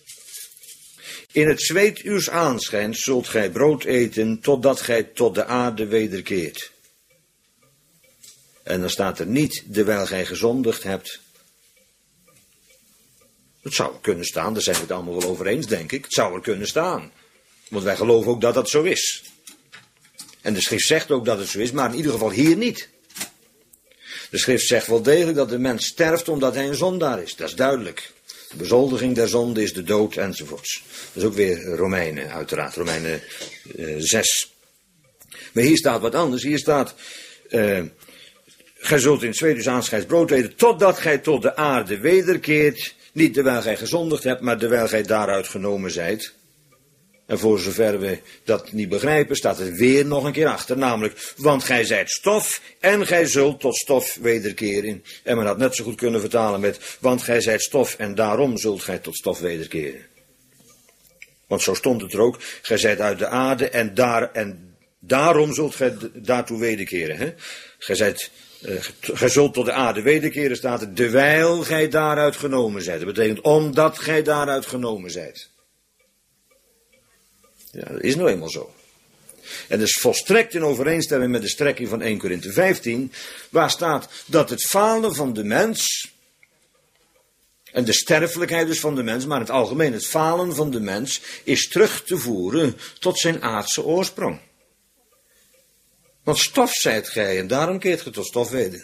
In het zweet uws aanschijns zult gij brood eten, totdat gij tot de aarde wederkeert. En dan staat er niet, terwijl gij gezondigd hebt. Het zou er kunnen staan, daar zijn we het allemaal wel over eens, denk ik. Het zou er kunnen staan. Want wij geloven ook dat dat zo is. En de schrift zegt ook dat het zo is, maar in ieder geval hier niet. De schrift zegt wel degelijk dat de mens sterft omdat hij een zondaar is. Dat is duidelijk. De bezoldiging der zonde is de dood enzovoorts. Dat is ook weer Romeinen, uiteraard. Romeinen 6. Maar hier staat wat anders. Hier staat, gij zult in het zweet uws aanschijns brood eten, totdat gij tot de aarde wederkeert. Niet terwijl gij gezondigd hebt, maar terwijl gij daaruit genomen zijt. En voor zover we dat niet begrijpen, staat er weer nog een keer achter. Namelijk, want gij zijt stof en gij zult tot stof wederkeren. En men had net zo goed kunnen vertalen met, want gij zijt stof en daarom zult gij tot stof wederkeren. Want zo stond het er ook, gij zijt uit de aarde en daarom zult gij daartoe wederkeren. Hè? Gij zult tot de aarde wederkeren, staat er, terwijl gij daaruit genomen zijt. Dat betekent, omdat gij daaruit genomen zijt. Ja, dat is nou eenmaal zo. En dat is volstrekt in overeenstemming met de strekking van 1 Korinthe 15, waar staat dat het falen van de mens, en de sterfelijkheid dus van de mens, maar in het algemeen het falen van de mens, is terug te voeren tot zijn aardse oorsprong. Want stof zijt gij en daarom keert ge tot stof weder.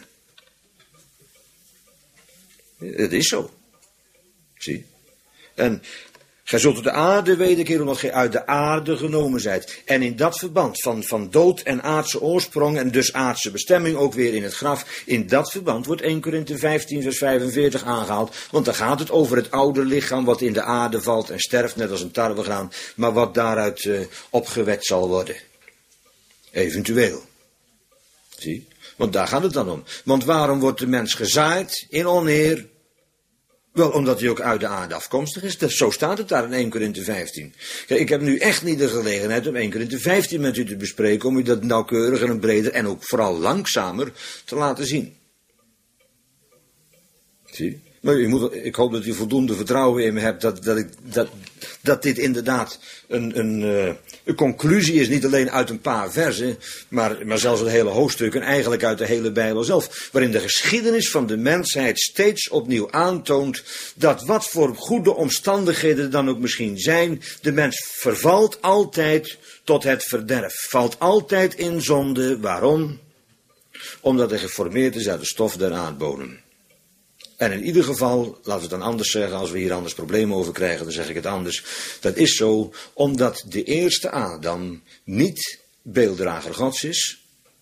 Het is zo. Zie. En gij zult tot de aarde wederkeren omdat gij uit de aarde genomen zijt. En in dat verband van dood en aardse oorsprong en dus aardse bestemming ook weer in het graf. In dat verband wordt 1 Korinthe 15 vers 45 aangehaald. Want dan gaat het over het oude lichaam wat in de aarde valt en sterft net als een tarwegraan. Maar wat daaruit opgewekt zal worden. Eventueel. Zie? Want daar gaat het dan om. Want waarom wordt de mens gezaaid in oneer? Wel, omdat hij ook uit de aarde afkomstig is. Zo staat het daar in 1 Korinthe 15. Kijk, ik heb nu echt niet de gelegenheid om 1 Korinthe 15 met u te bespreken, om u dat nauwkeuriger en breder en ook vooral langzamer te laten zien. Zie? Maar ik hoop dat u voldoende vertrouwen in me hebt dat dit inderdaad een conclusie is, niet alleen uit een paar versen, maar zelfs een hele hoofdstuk en eigenlijk uit de hele Bijbel zelf, waarin de geschiedenis van de mensheid steeds opnieuw aantoont dat wat voor goede omstandigheden dan ook misschien zijn, de mens vervalt altijd tot het verderf, valt altijd in zonde. Waarom? Omdat hij geformeerd is uit de stof der aardbodem. En in ieder geval, laten we het dan anders zeggen, als we hier anders problemen over krijgen, dan zeg ik het anders. Dat is zo omdat de eerste Adam niet beelddrager Gods is.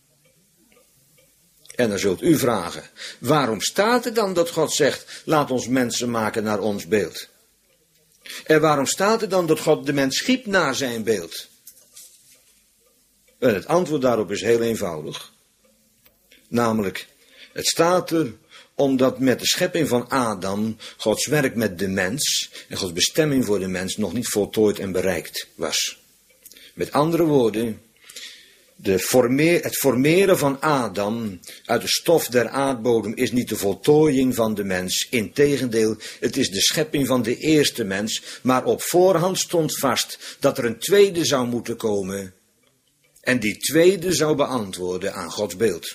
En dan zult u vragen, waarom staat er dan dat God zegt, laat ons mensen maken naar ons beeld? En waarom staat er dan dat God de mens schiep naar zijn beeld? En het antwoord daarop is heel eenvoudig. Namelijk, het staat er omdat met de schepping van Adam Gods werk met de mens en Gods bestemming voor de mens nog niet voltooid en bereikt was. Met andere woorden, het formeren van Adam uit de stof der aardbodem is niet de voltooiing van de mens. Integendeel, het is de schepping van de eerste mens, maar op voorhand stond vast dat er een tweede zou moeten komen en die tweede zou beantwoorden aan Gods beeld.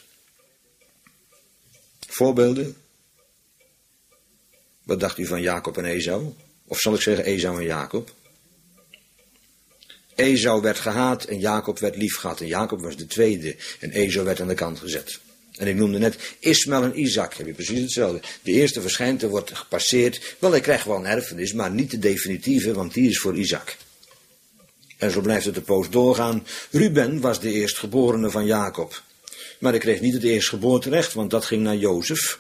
Voorbeelden? Wat dacht u van Jacob en Esau? Of zal ik zeggen Esau en Jacob? Esau werd gehaat en Jacob werd liefgehad. En Jacob was de tweede en Esau werd aan de kant gezet. En ik noemde net Ismaël en Isaac. Heb je precies hetzelfde. De eerste verschijnt, er wordt gepasseerd. Wel, hij krijgt wel een erfenis, maar niet de definitieve, want die is voor Isaac. En zo blijft het een poos doorgaan. Ruben was de eerstgeborene van Jacob. Maar hij kreeg niet het eerstgeboorterecht, want dat ging naar Jozef.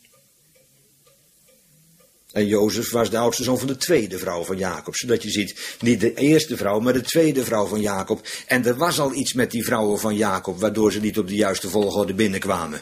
En Jozef was de oudste zoon van de tweede vrouw van Jacob. Zodat je ziet, niet de eerste vrouw, maar de tweede vrouw van Jacob. En er was al iets met die vrouwen van Jacob, waardoor ze niet op de juiste volgorde binnenkwamen.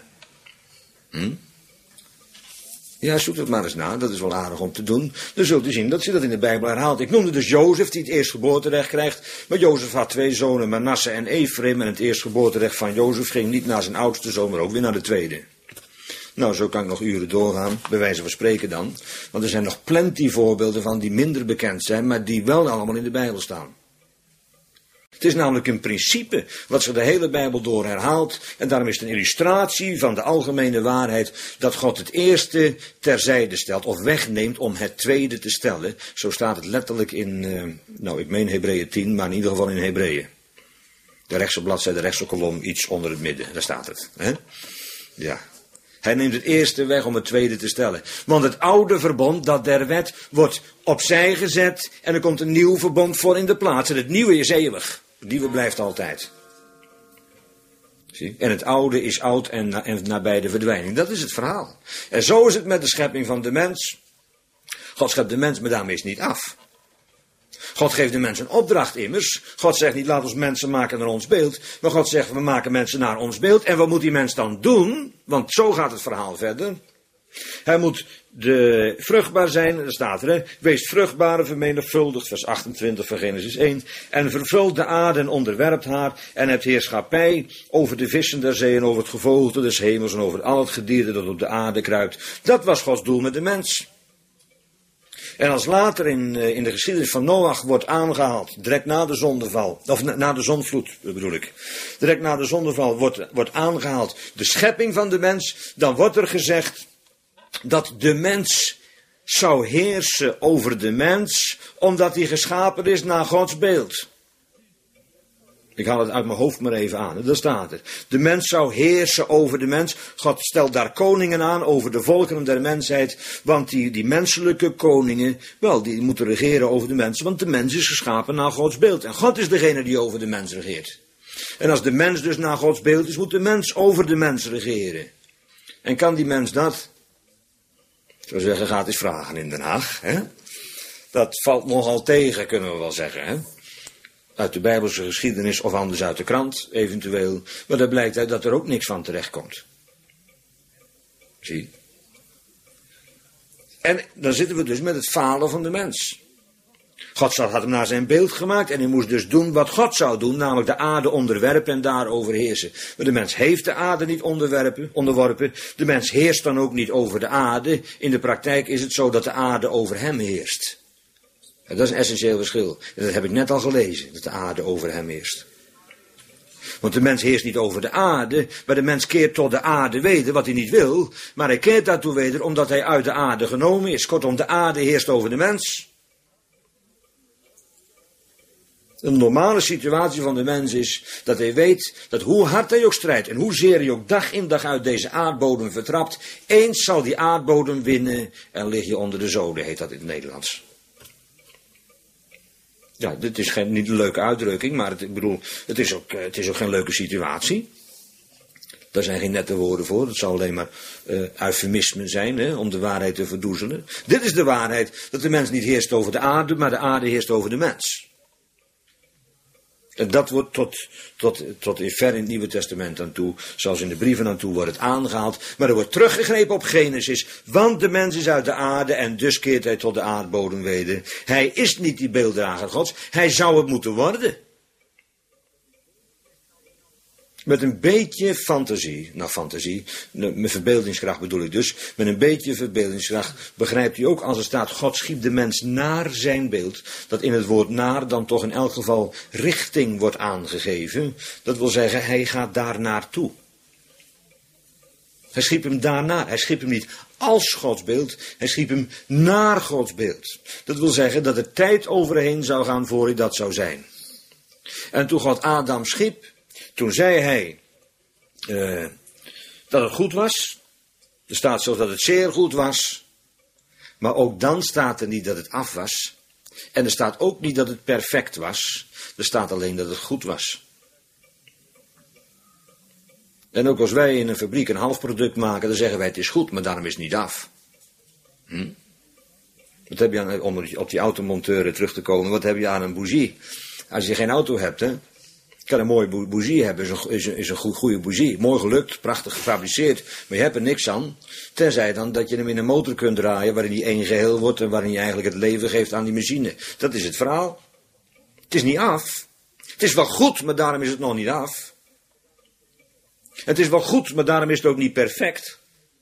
Ja, zoek het maar eens na, dat is wel aardig om te doen. Dan zult u zien dat ze dat in de Bijbel herhaalt. Ik noemde dus Jozef, die het eerstgeboorterecht krijgt. Maar Jozef had twee zonen, Manasse en Ephraim. En het eerstgeboorterecht van Jozef ging niet naar zijn oudste zoon, maar ook weer naar de tweede. Nou, zo kan ik nog uren doorgaan, bij wijze van spreken dan. Want er zijn nog plenty voorbeelden van die minder bekend zijn, maar die wel allemaal in de Bijbel staan. Het is namelijk een principe wat zich de hele Bijbel door herhaalt. En daarom is het een illustratie van de algemene waarheid dat God het eerste terzijde stelt of wegneemt om het tweede te stellen. Zo staat het letterlijk in, ik meen Hebreeën 10, maar in ieder geval in Hebreeën. De rechtse bladzijde, de rechtse kolom, iets onder het midden, daar staat het. Hè? Ja. Hij neemt het eerste weg om het tweede te stellen. Want het oude verbond, dat der wet, wordt opzij gezet en er komt een nieuw verbond voor in de plaats. En het nieuwe is eeuwig. Het nieuwe blijft altijd. Zie? En het oude is oud en nabij de verdwijning. Dat is het verhaal. En zo is het met de schepping van de mens. God schept de mens, maar daarmee is het niet af. God geeft de mens een opdracht immers. God zegt niet, laat ons mensen maken naar ons beeld. Maar God zegt, we maken mensen naar ons beeld. En wat moet die mens dan doen? Want zo gaat het verhaal verder. Hij moet vruchtbaar zijn, en dat staat er, hè? Wees vruchtbaar en vermenigvuldigd, vers 28 van Genesis 1. En vervult de aarde en onderwerpt haar. En hebt heerschappij over de vissen der zee en over het gevogelte des hemels en over al het gedierte dat op de aarde kruipt. Dat was Gods doel met de mens. En als later in de geschiedenis van Noach wordt aangehaald, direct na de zondeval, of na de zondvloed bedoel ik, direct na de zondeval wordt aangehaald de schepping van de mens, dan wordt er gezegd dat de mens zou heersen over de mens, omdat hij geschapen is naar Gods beeld. Ik haal het uit mijn hoofd maar even aan, daar staat het. De mens zou heersen over de mens. God stelt daar koningen aan over de volkeren der mensheid. Want die menselijke koningen, wel, die moeten regeren over de mens. Want de mens is geschapen naar Gods beeld. En God is degene die over de mens regeert. En als de mens dus naar Gods beeld is, moet de mens over de mens regeren. En kan die mens dat? Ik zou zeggen, gaat eens vragen in Den Haag. Hè? Dat valt nogal tegen, kunnen we wel zeggen, hè? Uit de Bijbelse geschiedenis of anders uit de krant, eventueel. Maar daar blijkt uit dat er ook niks van terechtkomt. Zie. En dan zitten we dus met het falen van de mens. God had hem naar zijn beeld gemaakt en hij moest dus doen wat God zou doen, namelijk de aarde onderwerpen en daarover heersen. Maar de mens heeft de aarde niet onderworpen, de mens heerst dan ook niet over de aarde. In de praktijk is het zo dat de aarde over hem heerst. En dat is een essentieel verschil. En dat heb ik net al gelezen, dat de aarde over hem heerst. Want de mens heerst niet over de aarde, maar de mens keert tot de aarde weder wat hij niet wil, maar hij keert daartoe weder omdat hij uit de aarde genomen is. Kortom, de aarde heerst over de mens. Een normale situatie van de mens is dat hij weet dat hoe hard hij ook strijdt en hoezeer hij ook dag in dag uit deze aardbodem vertrapt, eens zal die aardbodem winnen en lig je onder de zoden, heet dat in het Nederlands. Ja, dit is niet een leuke uitdrukking, maar het is ook geen leuke situatie. Daar zijn geen nette woorden voor, het zal alleen maar eufemismen zijn, hè, om de waarheid te verdoezelen. Dit is de waarheid, dat de mens niet heerst over de aarde, maar de aarde heerst over de mens. En dat wordt tot in ver in het Nieuwe Testament aan toe, zoals in de brieven aan toe, wordt het aangehaald. Maar er wordt teruggegrepen op Genesis, want de mens is uit de aarde en dus keert hij tot de aardbodem weder. Hij is niet die beelddrager Gods, hij zou het moeten worden. Met een beetje fantasie, met verbeeldingskracht bedoel ik dus, met een beetje verbeeldingskracht begrijpt u ook als er staat, God schiep de mens naar zijn beeld, dat in het woord naar dan toch in elk geval richting wordt aangegeven. Dat wil zeggen, hij gaat daar naartoe. Hij schiep hem daarna, hij schiep hem niet als Gods beeld, hij schiep hem naar Gods beeld. Dat wil zeggen dat er tijd overheen zou gaan voor hij dat zou zijn. En toen God Adam schiep, toen zei hij dat het goed was. Er staat zelfs dat het zeer goed was. Maar ook dan staat er niet dat het af was. En er staat ook niet dat het perfect was. Er staat alleen dat het goed was. En ook als wij in een fabriek een halfproduct maken, dan zeggen wij het is goed, maar daarom is het niet af. Wat heb je aan, om op die automonteuren terug te komen, wat heb je aan een bougie? Als je geen auto hebt, hè. Je kan een mooie bougie hebben, is een goede bougie. Mooi gelukt, prachtig gefabriceerd, maar je hebt er niks aan. Tenzij dan dat je hem in een motor kunt draaien waarin die één geheel wordt en waarin je eigenlijk het leven geeft aan die machine. Dat is het verhaal. Het is niet af. Het is wel goed, maar daarom is het nog niet af. Het is wel goed, maar daarom is het ook niet perfect.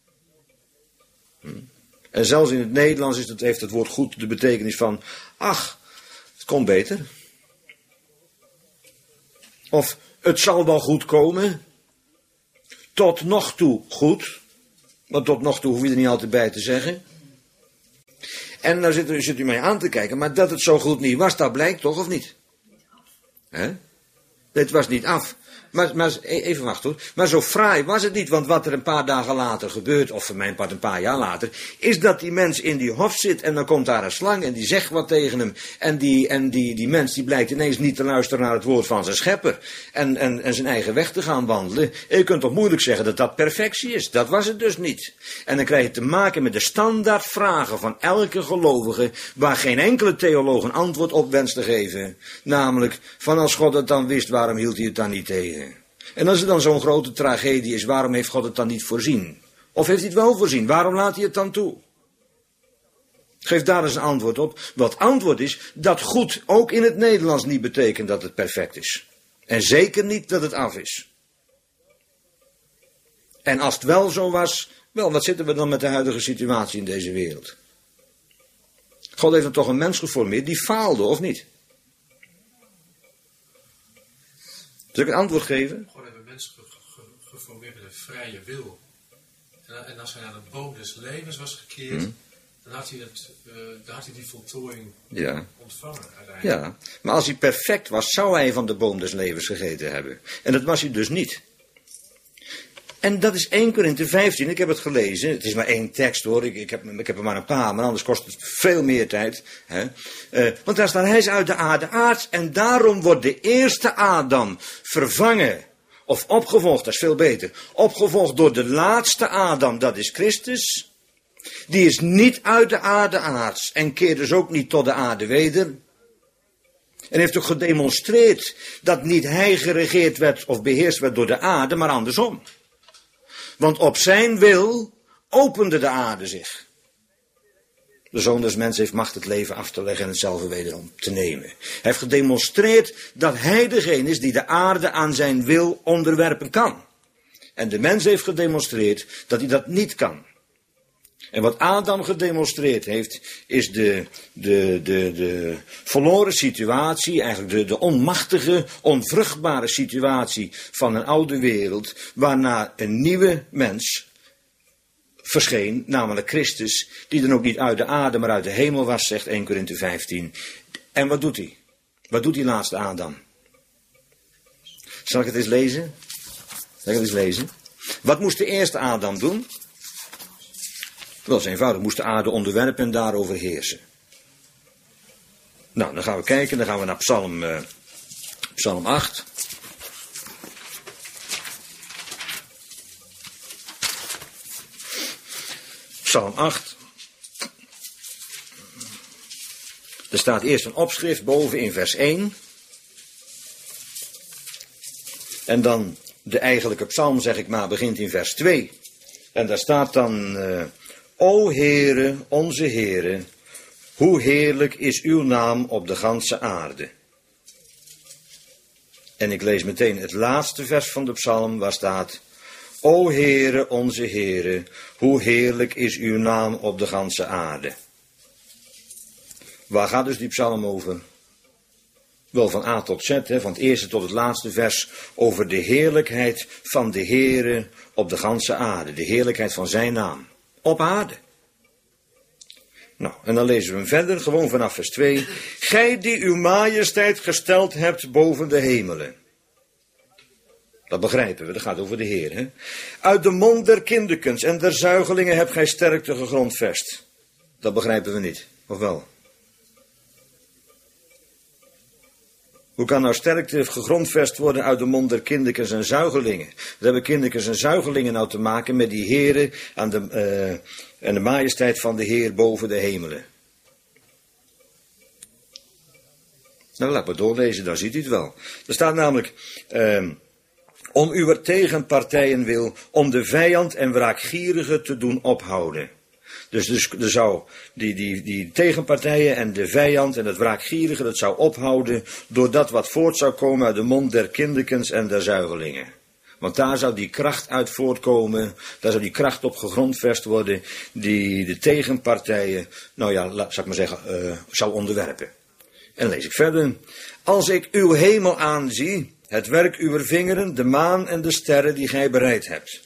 En zelfs in het Nederlands heeft het woord goed de betekenis van, ach, het kon beter. Of het zal wel goed komen. Tot nog toe goed. Maar tot nog toe hoef je er niet altijd bij te zeggen. En daar zit u mij aan te kijken. Maar dat het zo goed niet was, dat blijkt toch of niet? Hè? Het was niet af. Maar even wachten hoor. Maar zo fraai was het niet. Want wat er een paar dagen later gebeurt, of voor mijn part een paar jaar later, is dat die mens in die hof zit en dan komt daar een slang en die zegt wat tegen hem. En die mens die blijkt ineens niet te luisteren naar het woord van zijn schepper. En zijn eigen weg te gaan wandelen. En je kunt toch moeilijk zeggen dat dat perfectie is. Dat was het dus niet. En dan krijg je te maken met de standaardvragen van elke gelovige, waar geen enkele theoloog een antwoord op wenst te geven. Namelijk, van als God het dan wist, waarom hield hij het dan niet tegen? En als er dan zo'n grote tragedie is, waarom heeft God het dan niet voorzien? Of heeft hij het wel voorzien? Waarom laat hij het dan toe? Geef daar eens een antwoord op. Wat antwoord is, dat goed ook in het Nederlands niet betekent dat het perfect is. En zeker niet dat het af is. En als het wel zo was, wel, wat zitten we dan met de huidige situatie in deze wereld? God heeft dan toch een mens geformeerd die faalde, of niet? Zal ik een antwoord geven? God heeft een mens geformeerd met een vrije wil. En als hij naar de boom des levens was gekeerd, dan had hij die voltooiing ontvangen uiteindelijk. Ja, maar als hij perfect was, zou hij van de boom des levens gegeten hebben. En dat was hij dus niet. En dat is 1 Korinthe 15, ik heb het gelezen. Het is maar 1 tekst hoor, ik heb er maar een paar, maar anders kost het veel meer tijd. Hè? Want daar staat, hij is uit de aarde aards en daarom wordt de eerste Adam vervangen. Of opgevolgd, dat is veel beter. Opgevolgd door de laatste Adam, dat is Christus. Die is niet uit de aarde aards en keert dus ook niet tot de aarde weder. En heeft ook gedemonstreerd dat niet hij geregeerd werd of beheerst werd door de aarde, maar andersom. Want op zijn wil opende de aarde zich. De Zoon des Mensen heeft macht het leven af te leggen en hetzelfde wederom te nemen. Hij heeft gedemonstreerd dat hij degene is die de aarde aan zijn wil onderwerpen kan. En de mens heeft gedemonstreerd dat hij dat niet kan. En wat Adam gedemonstreerd heeft, is de verloren situatie, eigenlijk de onmachtige, onvruchtbare situatie van een oude wereld, waarna een nieuwe mens verscheen, namelijk Christus, die dan ook niet uit de aarde, maar uit de hemel was, zegt 1 Korinthe 15. En wat doet hij? Wat doet die laatste Adam? Zal ik het eens lezen? Wat moest de eerste Adam doen? Dat is eenvoudig, moest de aarde onderwerpen en daarover heersen. Nou, dan gaan we kijken, dan gaan we naar Psalm 8. Psalm 8. Er staat eerst een opschrift boven in vers 1. En dan de eigenlijke psalm, zeg ik maar, begint in vers 2. En daar staat dan: O Heere, onze Heere, hoe heerlijk is uw naam op de ganse aarde. En ik lees meteen het laatste vers van de psalm, waar staat: O Heere, onze Heere, hoe heerlijk is uw naam op de ganse aarde. Waar gaat dus die psalm over? Wel van A tot Z, van het eerste tot het laatste vers, over de heerlijkheid van de Heere op de ganse aarde. De heerlijkheid van zijn naam. Op aarde. Nou, en dan lezen we hem verder, gewoon vanaf vers 2. Gij die uw majesteit gesteld hebt boven de hemelen. Dat begrijpen we, dat gaat over de Heer. Hè? Uit de mond der kinderkens en der zuigelingen hebt gij sterkte gegrondvest. Dat begrijpen we niet, of wel? Hoe kan nou sterkte gegrondvest worden uit de mond der kinderkens en zuigelingen? Wat hebben kinderkens en zuigelingen nou te maken met die Heere en de majesteit van de Heer boven de hemelen? Nou, laat maar doorlezen, dan ziet u het wel. Er staat namelijk: om uw tegenpartijen wil, om de vijand en wraakgierige te doen ophouden. Dus er zou die tegenpartijen en de vijand en het wraakgierige, dat zou ophouden door dat wat voort zou komen uit de mond der kinderkens en der zuigelingen. Want daar zou die kracht uit voortkomen, daar zou die kracht op gegrondvest worden, die de tegenpartijen, nou ja, zal ik maar zeggen, zou onderwerpen. En dan lees ik verder: als ik uw hemel aanzie, het werk uwer vingeren, de maan en de sterren die gij bereid hebt.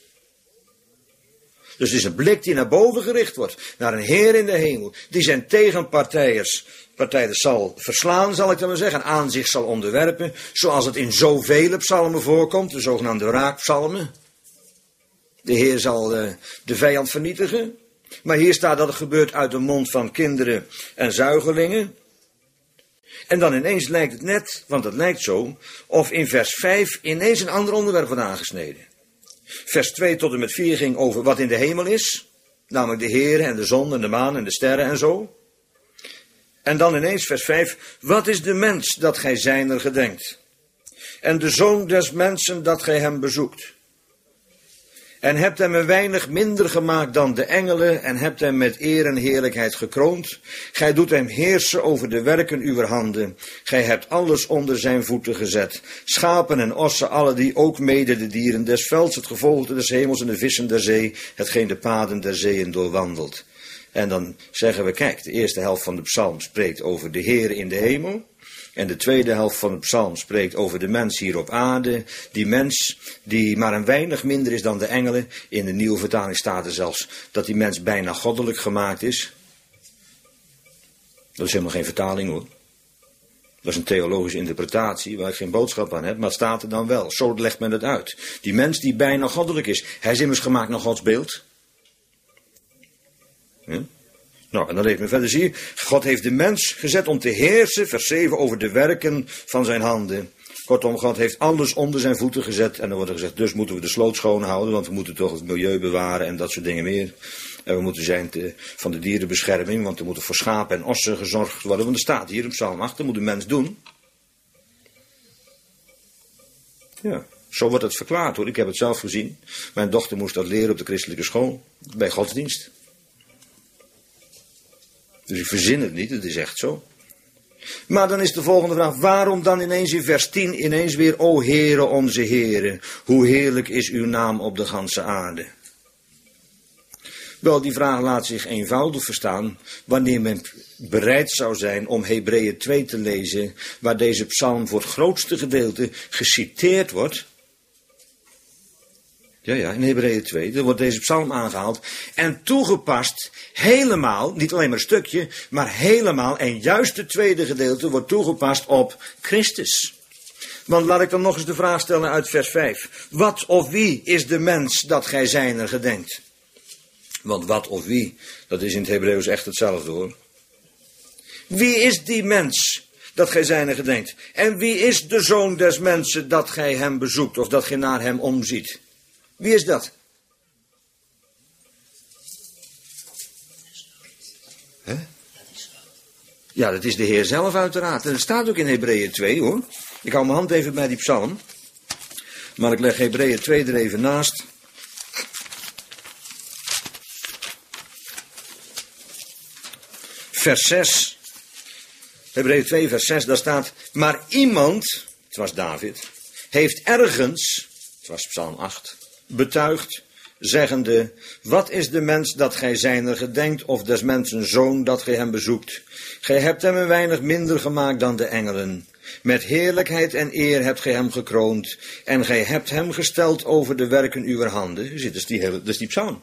Dus het is een blik die naar boven gericht wordt, naar een Heer in de hemel, die zijn tegenpartijen zal verslaan, zal ik dan maar zeggen, en aan zich zal onderwerpen, zoals het in zoveel psalmen voorkomt, de zogenaamde wraakpsalmen. De Heer zal de vijand vernietigen, maar hier staat dat het gebeurt uit de mond van kinderen en zuigelingen. En dan ineens lijkt het net, want het lijkt zo, of in vers 5 ineens een ander onderwerp wordt aangesneden. Vers 2 tot en met 4 ging over wat in de hemel is, namelijk de Heer en de zon en de maan en de sterren en zo. En dan ineens vers 5, wat is de mens dat gij zijner gedenkt? En de zoon des mensen dat gij hem bezoekt. En hebt hem een weinig minder gemaakt dan de engelen en hebt hem met eer en heerlijkheid gekroond. Gij doet hem heersen over de werken uwer handen. Gij hebt alles onder zijn voeten gezet. Schapen en ossen, alle die ook mede de dieren des velds, het gevogelte des hemels en de vissen der zee, hetgeen de paden der zeeën doorwandelt. En dan zeggen we, kijk, de eerste helft van de psalm spreekt over de Heer in de hemel. En de tweede helft van de psalm spreekt over de mens hier op aarde. Die mens die maar een weinig minder is dan de engelen. In de nieuwe vertaling staat er zelfs dat die mens bijna goddelijk gemaakt is. Dat is helemaal geen vertaling hoor. Dat is een theologische interpretatie waar ik geen boodschap aan heb. Maar het staat er dan wel. Zo legt men het uit. Die mens die bijna goddelijk is. Hij is immers gemaakt naar Gods beeld. Ja? Nou, en dan lezen we verder, zie je. God heeft de mens gezet om te heersen, vers 7, over de werken van zijn handen. Kortom, God heeft alles onder zijn voeten gezet. En dan wordt er gezegd, dus moeten we de sloot schoon houden, want we moeten toch het milieu bewaren en dat soort dingen meer. En we moeten zijn van de dierenbescherming, want er moeten voor schapen en ossen gezorgd worden. Want er staat hier in Psalm 8, dat moet de mens doen. Ja, zo wordt het verklaard hoor. Ik heb het zelf gezien. Mijn dochter moest dat leren op de christelijke school, bij godsdienst. Dus ik verzin het niet, het is echt zo. Maar dan is de volgende vraag, waarom dan ineens in vers 10 ineens weer, o Heere onze Heere, hoe heerlijk is uw naam op de ganse aarde. Wel, die vraag laat zich eenvoudig verstaan wanneer men bereid zou zijn om Hebreeën 2 te lezen, waar deze psalm voor het grootste gedeelte geciteerd wordt. Ja, in Hebreeën 2, dan wordt deze psalm aangehaald en toegepast helemaal, niet alleen maar een stukje, maar helemaal en juist het tweede gedeelte wordt toegepast op Christus. Want laat ik dan nog eens de vraag stellen uit vers 5. Wat of wie is de mens dat gij zijner gedenkt? Want wat of wie, dat is in het Hebreeuws echt hetzelfde hoor. Wie is die mens dat gij zijner gedenkt? En wie is de zoon des mensen dat gij hem bezoekt of dat gij naar hem omziet? Wie is dat? Hè? Ja, dat is de Heer zelf uiteraard. En dat staat ook in Hebreeën 2 hoor. Ik hou mijn hand even bij die psalm. Maar ik leg Hebreeën 2 er even naast. Vers 6. Hebreeën 2 vers 6, daar staat. Maar iemand, het was David, heeft ergens, het was psalm 8, betuigd, zeggende, wat is de mens dat gij zijner gedenkt, of des mensen zoon dat gij hem bezoekt? Gij hebt hem een weinig minder gemaakt dan de engelen. Met heerlijkheid en eer hebt gij hem gekroond, en gij hebt hem gesteld over de werken uwer handen. Dat is die psalm.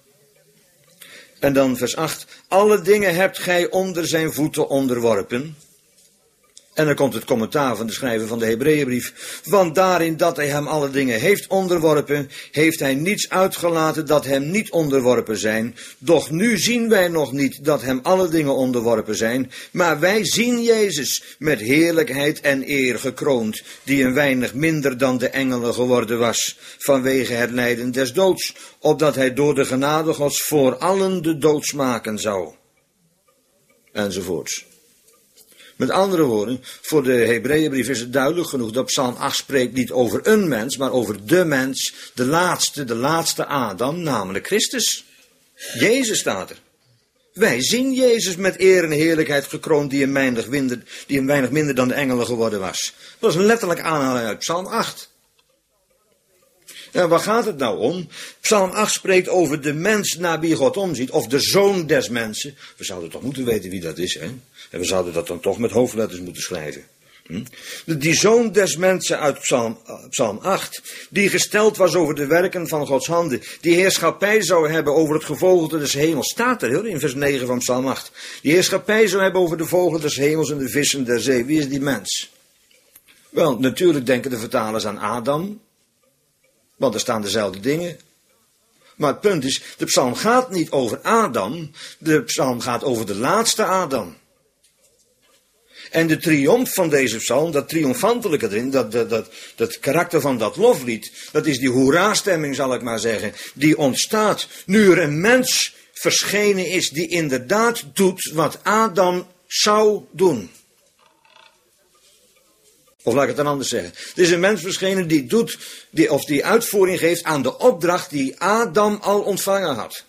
En dan vers 8, alle dingen hebt gij onder zijn voeten onderworpen. En dan komt het commentaar van de schrijver van de Hebreeënbrief. Want daarin dat hij hem alle dingen heeft onderworpen, heeft hij niets uitgelaten dat hem niet onderworpen zijn. Doch nu zien wij nog niet dat hem alle dingen onderworpen zijn. Maar wij zien Jezus met heerlijkheid en eer gekroond, die een weinig minder dan de engelen geworden was, vanwege het lijden des doods, opdat hij door de genade Gods voor allen de dood smaken zou. Enzovoorts. Met andere woorden, voor de Hebreeënbrief is het duidelijk genoeg dat Psalm 8 spreekt niet over een mens, maar over de mens, de laatste Adam, namelijk Christus. Jezus staat er. Wij zien Jezus met eer en heerlijkheid gekroond, die een weinig minder dan de engelen geworden was. Dat is een letterlijk aanhaling uit Psalm 8. En waar gaat het nou om? Psalm 8 spreekt over de mens naar wie God omziet, of de zoon des mensen. We zouden toch moeten weten wie dat is, hè? En we zouden dat dan toch met hoofdletters moeten schrijven. Die zoon des mensen uit Psalm 8, die gesteld was over de werken van Gods handen, die heerschappij zou hebben over het gevogelte des hemels, staat er in vers 9 van Psalm 8. Die heerschappij zou hebben over de vogelen des hemels en de vissen der zee. Wie is die mens? Wel, natuurlijk denken de vertalers aan Adam, want er staan dezelfde dingen. Maar het punt is, de psalm gaat niet over Adam, de psalm gaat over de laatste Adam. En de triomf van deze psalm, dat triomfantelijke erin, dat karakter van dat loflied, dat is die hoera-stemming, zal ik maar zeggen, die ontstaat nu er een mens verschenen is die inderdaad doet wat Adam zou doen. Of laat ik het dan anders zeggen. Er is een mens verschenen die doet, die uitvoering geeft aan de opdracht die Adam al ontvangen had.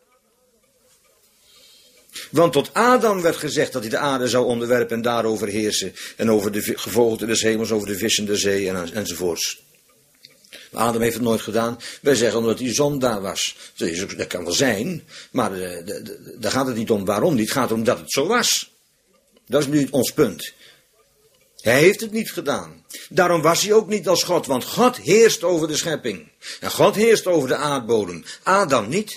Want tot Adam werd gezegd dat hij de aarde zou onderwerpen en daarover heersen. En over de gevogelte des hemels, over de vissen der zee enzovoorts. Maar Adam heeft het nooit gedaan. Wij zeggen omdat hij zondaar was. Dat kan wel zijn, maar daar gaat het niet om waarom niet. Het gaat om dat het zo was. Dat is nu ons punt. Hij heeft het niet gedaan. Daarom was hij ook niet als God, want God heerst over de schepping. En God heerst over de aardbodem. Adam niet.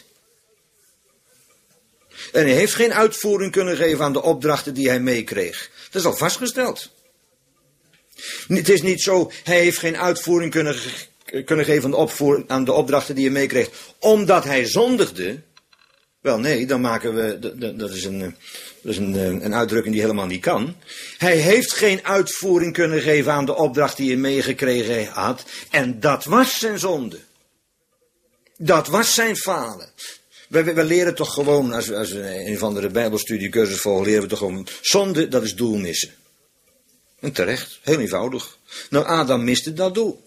En hij heeft geen uitvoering kunnen geven aan de opdrachten die hij meekreeg. Dat is al vastgesteld. Het is niet zo, hij heeft geen uitvoering kunnen geven aan de opdrachten die hij meekreeg, omdat hij zondigde. Wel nee, dan maken we, dat is een uitdrukking die helemaal niet kan. Hij heeft geen uitvoering kunnen geven aan de opdracht die hij meegekregen had. En dat was zijn zonde. Dat was zijn falen. We leren toch gewoon, als we een van de bijbelstudiecursus volgen, leren we toch gewoon, zonde, dat is doel missen. En terecht, heel eenvoudig. Nou, Adam miste dat doel.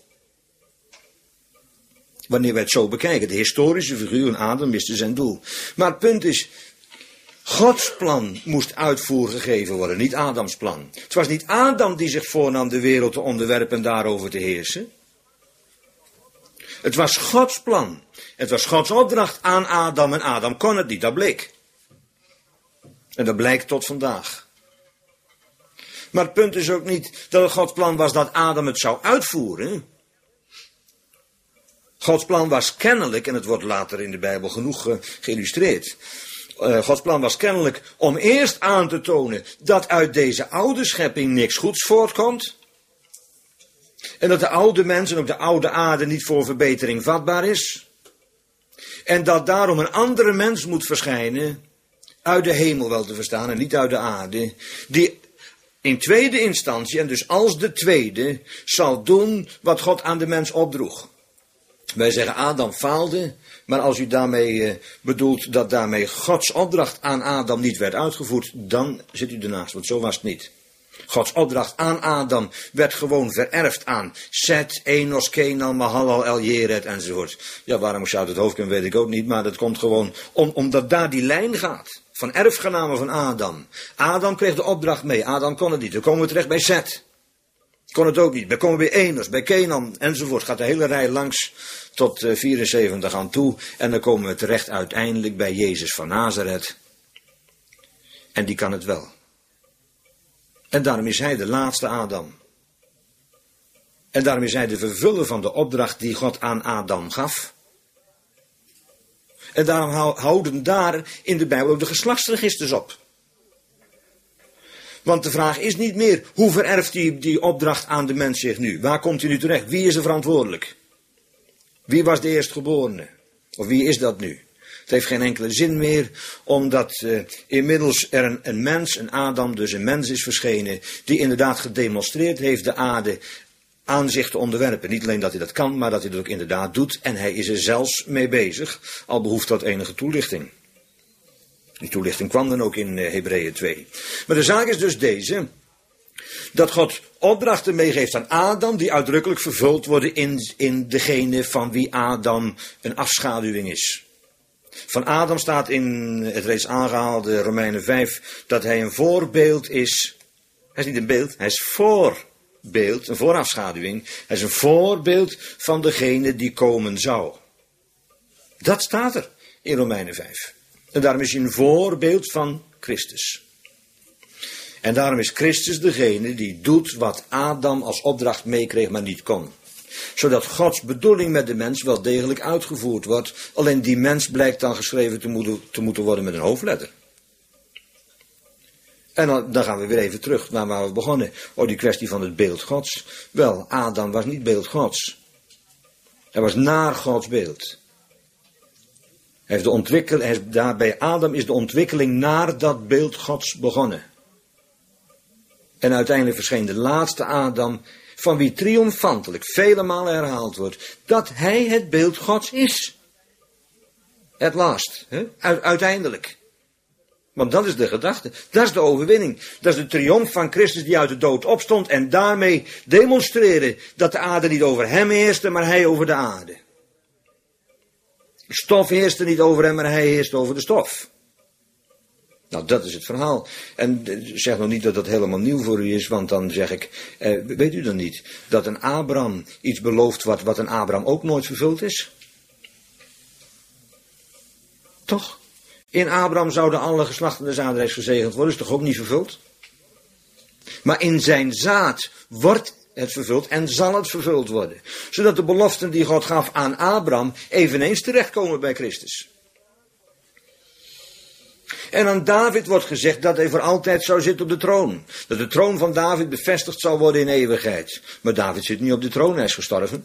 Wanneer wij het zo bekijken, de historische figuur van Adam miste zijn doel. Maar het punt is, Gods plan moest uitvoer gegeven worden, niet Adams plan. Het was niet Adam die zich voornam de wereld te onderwerpen en daarover te heersen. Het was Gods plan. Het was Gods opdracht aan Adam en Adam kon het niet, dat bleek. En dat blijkt tot vandaag. Maar het punt is ook niet dat het Gods plan was dat Adam het zou uitvoeren. Gods plan was kennelijk, en het wordt later in de Bijbel genoeg geïllustreerd. Gods plan was kennelijk om eerst aan te tonen dat uit deze oude schepping niks goeds voortkomt. En dat de oude mens en ook de oude aarde niet voor verbetering vatbaar is. En dat daarom een andere mens moet verschijnen, uit de hemel wel te verstaan en niet uit de aarde, die in tweede instantie, en dus als de tweede, zal doen wat God aan de mens opdroeg. Wij zeggen Adam faalde, maar als u daarmee bedoelt dat daarmee Gods opdracht aan Adam niet werd uitgevoerd, dan zit u ernaast, want zo was het niet. Gods opdracht aan Adam werd gewoon vererfd aan Seth, Enos, Kenan, Mahalal, El-Jered enzovoort. Ja, waarom ik ze uit het hoofd ken, weet ik ook niet, maar dat komt gewoon omdat daar die lijn gaat. Van erfgenamen van Adam. Adam kreeg de opdracht mee, Adam kon het niet. Dan komen we terecht bij Seth. Kon het ook niet. Dan komen we bij Enos, bij Kenan enzovoort. Gaat de hele rij langs tot 74 aan toe. En dan komen we terecht uiteindelijk bij Jezus van Nazareth. En die kan het wel. En daarom is hij de laatste Adam. En daarom is hij de vervuller van de opdracht die God aan Adam gaf. En daarom houden daar in de Bijbel ook de geslachtsregisters op. Want de vraag is niet meer, hoe vererft die opdracht aan de mens zich nu? Waar komt hij nu terecht? Wie is er verantwoordelijk? Wie was de eerstgeborene? Of wie is dat nu? Het heeft geen enkele zin meer, omdat inmiddels er een mens, een Adam, dus een mens is verschenen, die inderdaad gedemonstreerd heeft de aarde aan zich te onderwerpen. Niet alleen dat hij dat kan, maar dat hij dat ook inderdaad doet. En hij is er zelfs mee bezig, al behoeft dat enige toelichting. Die toelichting kwam dan ook in Hebreeën 2. Maar de zaak is dus deze, dat God opdrachten meegeeft aan Adam, die uitdrukkelijk vervuld worden in degene van wie Adam een afschaduwing is. Van Adam staat in het reeds aangehaalde Romeinen 5 dat hij een voorbeeld is. Hij is niet een beeld, hij is voorbeeld, een voorafschaduwing. Hij is een voorbeeld van degene die komen zou. Dat staat er in Romeinen 5. En daarom is hij een voorbeeld van Christus. En daarom is Christus degene die doet wat Adam als opdracht meekreeg, maar niet kon. Zodat Gods bedoeling met de mens wel degelijk uitgevoerd wordt. Alleen die mens blijkt dan geschreven te moeten worden met een hoofdletter. En dan gaan we weer even terug naar waar we begonnen. Die kwestie van het beeld Gods. Wel, Adam was niet beeld Gods. Hij was naar Gods beeld. Bij Adam is de ontwikkeling naar dat beeld Gods begonnen. En uiteindelijk verscheen de laatste Adam, van wie triomfantelijk vele malen herhaald wordt, dat hij het beeld Gods is. At last, uiteindelijk. Want dat is de gedachte, dat is de overwinning. Dat is de triomf van Christus die uit de dood opstond en daarmee demonstreren dat de aarde niet over hem heerste, maar hij over de aarde. De stof heerste niet over hem, maar hij heerste over de stof. Nou, dat is het verhaal. En zeg nog niet dat dat helemaal nieuw voor u is, want dan zeg ik, weet u dan niet dat een Abraham iets belooft wat een Abraham ook nooit vervuld is? Toch? In Abraham zouden alle geslachten des aardrijks gezegend worden, is toch ook niet vervuld? Maar in zijn zaad wordt het vervuld en zal het vervuld worden. Zodat de beloften die God gaf aan Abraham eveneens terechtkomen bij Christus. En aan David wordt gezegd dat hij voor altijd zou zitten op de troon. Dat de troon van David bevestigd zal worden in eeuwigheid. Maar David zit niet op de troon, hij is gestorven.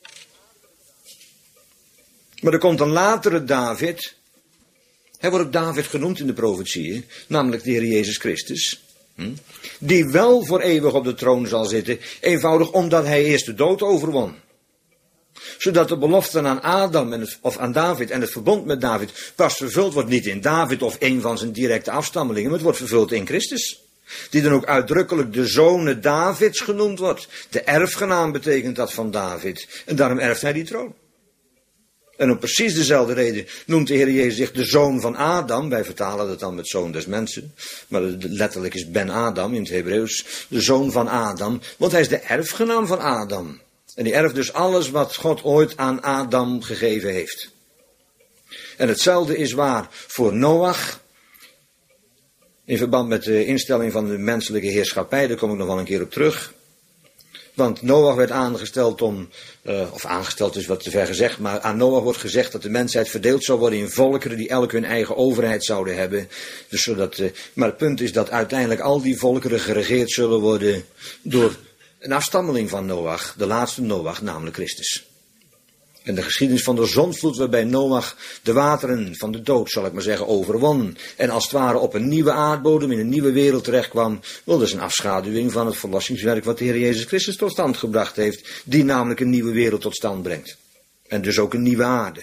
Maar er komt een latere David. Hij wordt ook David genoemd in de profetieën, namelijk de Heer Jezus Christus. Die wel voor eeuwig op de troon zal zitten, eenvoudig omdat hij eerst de dood overwon. Zodat de belofte aan Adam of aan David en het verbond met David pas vervuld wordt niet in David of een van zijn directe afstammelingen, maar het wordt vervuld in Christus. Die dan ook uitdrukkelijk de zonen Davids genoemd wordt. De erfgenaam betekent dat van David. En daarom erft hij die troon. En om precies dezelfde reden noemt de Heer Jezus zich de zoon van Adam. Wij vertalen dat dan met zoon des mensen. Maar letterlijk is Ben Adam in het Hebreeuws de zoon van Adam. Want hij is de erfgenaam van Adam. En die erft dus alles wat God ooit aan Adam gegeven heeft. En hetzelfde is waar voor Noach. In verband met de instelling van de menselijke heerschappij. Daar kom ik nog wel een keer op terug. Want Noach werd aangesteld om, of aangesteld is wat te ver gezegd, maar aan Noach wordt gezegd dat de mensheid verdeeld zou worden in volkeren die elk hun eigen overheid zouden hebben. Dus maar het punt is dat uiteindelijk al die volkeren geregeerd zullen worden door een afstammeling van Noach, de laatste Noach, namelijk Christus. En de geschiedenis van de zondvloed waarbij Noach de wateren van de dood, zal ik maar zeggen, overwon. En als het ware op een nieuwe aardbodem, in een nieuwe wereld terechtkwam. Wel, dat is een afschaduwing van het verlossingswerk wat de Heer Jezus Christus tot stand gebracht heeft. Die namelijk een nieuwe wereld tot stand brengt. En dus ook een nieuwe aarde.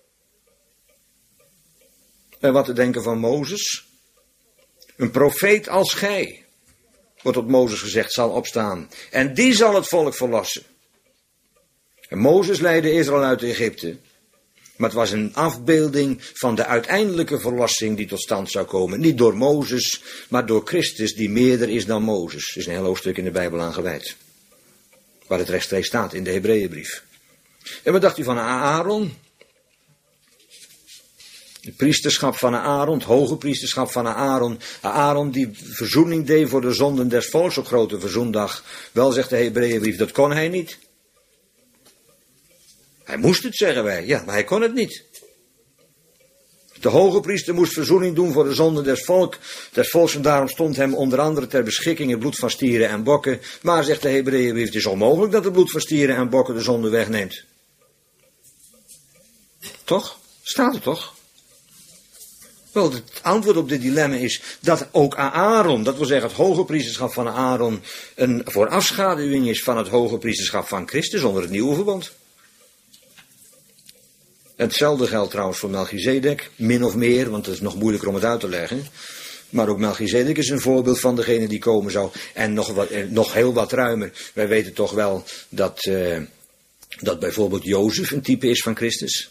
En wat te denken van Mozes? Een profeet als gij, wordt tot Mozes gezegd, zal opstaan. En die zal het volk verlossen. En Mozes leidde Israël uit Egypte. Maar het was een afbeelding van de uiteindelijke verlossing die tot stand zou komen. Niet door Mozes, maar door Christus die meerder is dan Mozes. Er is een heel hoofdstuk in de Bijbel aan gewijd. Waar het rechtstreeks staat in de Hebreeënbrief. En wat dacht u van Aaron? Het priesterschap van Aaron, het hoge priesterschap van Aaron. Aaron die verzoening deed voor de zonden des volks op grote verzoendag. Wel, zegt de Hebreeënbrief, dat kon hij niet. Hij moest het, zeggen wij. Ja, maar hij kon het niet. De hoge priester moest verzoening doen voor de zonden des volks. En daarom stond hem onder andere ter beschikking het bloed van stieren en bokken. Maar, zegt de Hebreeënbrief, het is onmogelijk dat het bloed van stieren en bokken de zonde wegneemt. Toch? Staat het toch? Wel, het antwoord op dit dilemma is dat ook Aaron, dat wil zeggen het hoge priesterschap van Aaron, een voorafschaduwing is van het hoge priesterschap van Christus onder het nieuwe verbond. Hetzelfde geldt trouwens voor Melchizedek, min of meer, want het is nog moeilijker om het uit te leggen. Maar ook Melchizedek is een voorbeeld van degene die komen zou. En nog heel wat ruimer. Wij weten toch wel dat bijvoorbeeld Jozef een type is van Christus.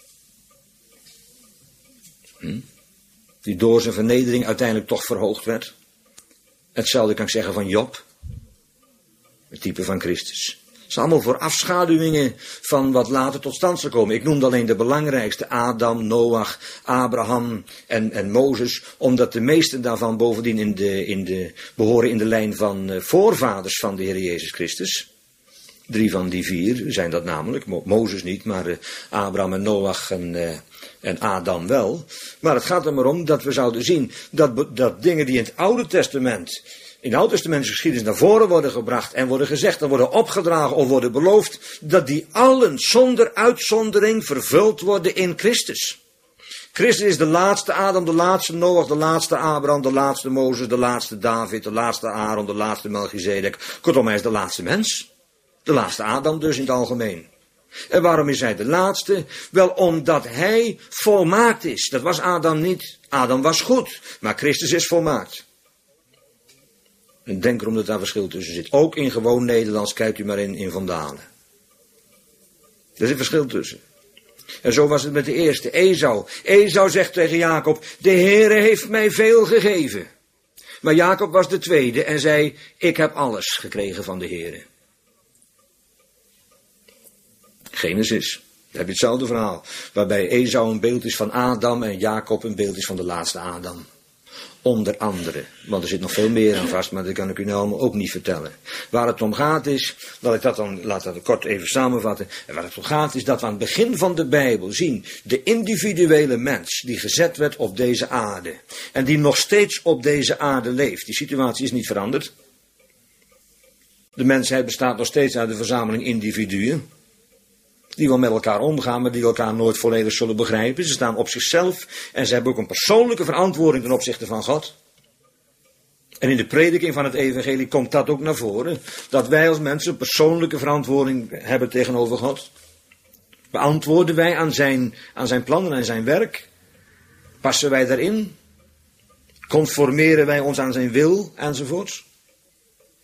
Die door zijn vernedering uiteindelijk toch verhoogd werd. Hetzelfde kan ik zeggen van Job. Het type van Christus. Het zijn allemaal voor afschaduwingen van wat later tot stand zal komen. Ik noemde alleen de belangrijkste. Adam, Noach, Abraham en Mozes. Omdat de meesten daarvan bovendien behoren in de lijn van voorvaders van de Heer Jezus Christus. 3 van die 4 zijn dat namelijk. Mozes niet, maar Abraham en Noach en Adam wel. Maar het gaat er maar om dat we zouden zien dat dingen die in het Oude Testament, in de Oud-testamentische geschiedenis naar voren worden gebracht en worden gezegd en worden opgedragen of worden beloofd, dat die allen zonder uitzondering vervuld worden in Christus. Christus is de laatste Adam, de laatste Noach, de laatste Abraham, de laatste Mozes, de laatste David, de laatste Aaron, de laatste Melchizedek. Kortom, hij is de laatste mens. De laatste Adam dus in het algemeen. En waarom is hij de laatste? Wel omdat hij volmaakt is. Dat was Adam niet. Adam was goed, maar Christus is volmaakt. En denk erom dat daar verschil tussen zit. Ook in gewoon Nederlands, kijkt u maar in Van Dalen. Er is een verschil tussen. En zo was het met de eerste, Esau. Esau zegt tegen Jacob, de Heere heeft mij veel gegeven. Maar Jacob was de tweede en zei, ik heb alles gekregen van de Heere. Genesis, daar heb je hetzelfde verhaal. Waarbij Esau een beeld is van Adam en Jacob een beeld is van de laatste Adam. Onder andere, want er zit nog veel meer aan vast, maar dat kan ik u nou allemaal ook niet vertellen. Waar het om gaat is, laat dat kort even samenvatten. En waar het om gaat is dat we aan het begin van de Bijbel zien de individuele mens die gezet werd op deze aarde. En die nog steeds op deze aarde leeft. Die situatie is niet veranderd. De mensheid bestaat nog steeds uit een verzameling individuen. Die wel met elkaar omgaan, maar die elkaar nooit volledig zullen begrijpen. Ze staan op zichzelf en ze hebben ook een persoonlijke verantwoording ten opzichte van God. En in de prediking van het evangelie komt dat ook naar voren. Dat wij als mensen een persoonlijke verantwoording hebben tegenover God. Beantwoorden wij aan zijn plannen en zijn werk? Passen wij daarin? Conformeren wij ons aan zijn wil enzovoorts?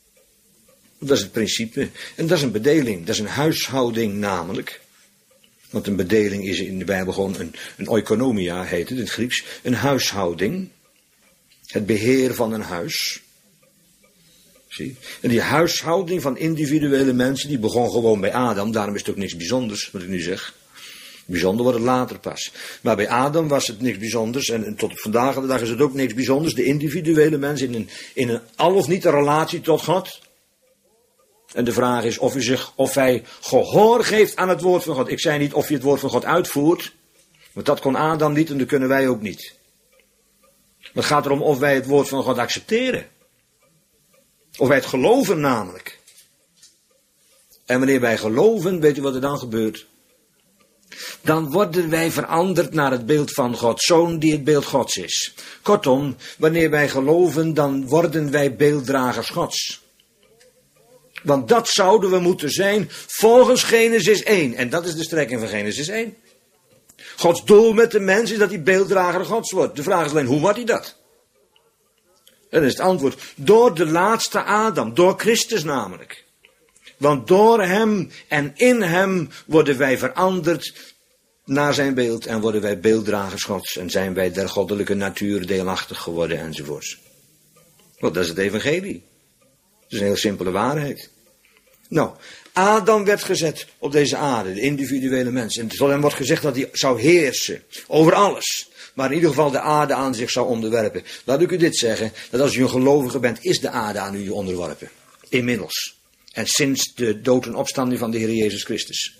Dat is het principe. En dat is een bedeling. Dat is een huishouding namelijk. Want een bedeling is in de Bijbel gewoon een oikonomia, heet het in het Grieks. Een huishouding. Het beheer van een huis. Zie? En die huishouding van individuele mensen, die begon gewoon bij Adam. Daarom is het ook niks bijzonders, wat ik nu zeg. Bijzonder wordt het later pas. Maar bij Adam was het niks bijzonders. En tot vandaag de dag is het ook niks bijzonders. De individuele mens in een al of niet een relatie tot God. En de vraag is of hij gehoor geeft aan het woord van God. Ik zei niet of je het woord van God uitvoert. Want dat kon Adam niet en dat kunnen wij ook niet. Maar het gaat erom of wij het woord van God accepteren. Of wij het geloven namelijk. En wanneer wij geloven, weet u wat er dan gebeurt? Dan worden wij veranderd naar het beeld van Gods Zoon die het beeld Gods is. Kortom, wanneer wij geloven, dan worden wij beelddragers Gods. Want dat zouden we moeten zijn volgens Genesis 1. En dat is de strekking van Genesis 1. Gods doel met de mens is dat hij beelddrager Gods wordt. De vraag is alleen, hoe wordt hij dat? En dan is het antwoord, door de laatste Adam, door Christus namelijk. Want door hem en in hem worden wij veranderd naar zijn beeld en worden wij beelddragers Gods en zijn wij der goddelijke natuur deelachtig geworden enzovoorts. Want dat is het evangelie. Dat is een heel simpele waarheid. Nou, Adam werd gezet op deze aarde, de individuele mens. En tot hem wordt gezegd dat hij zou heersen over alles. Maar in ieder geval de aarde aan zich zou onderwerpen. Laat ik u dit zeggen, dat als u een gelovige bent, is de aarde aan u onderworpen. Inmiddels. En sinds de dood en opstanding van de Heer Jezus Christus.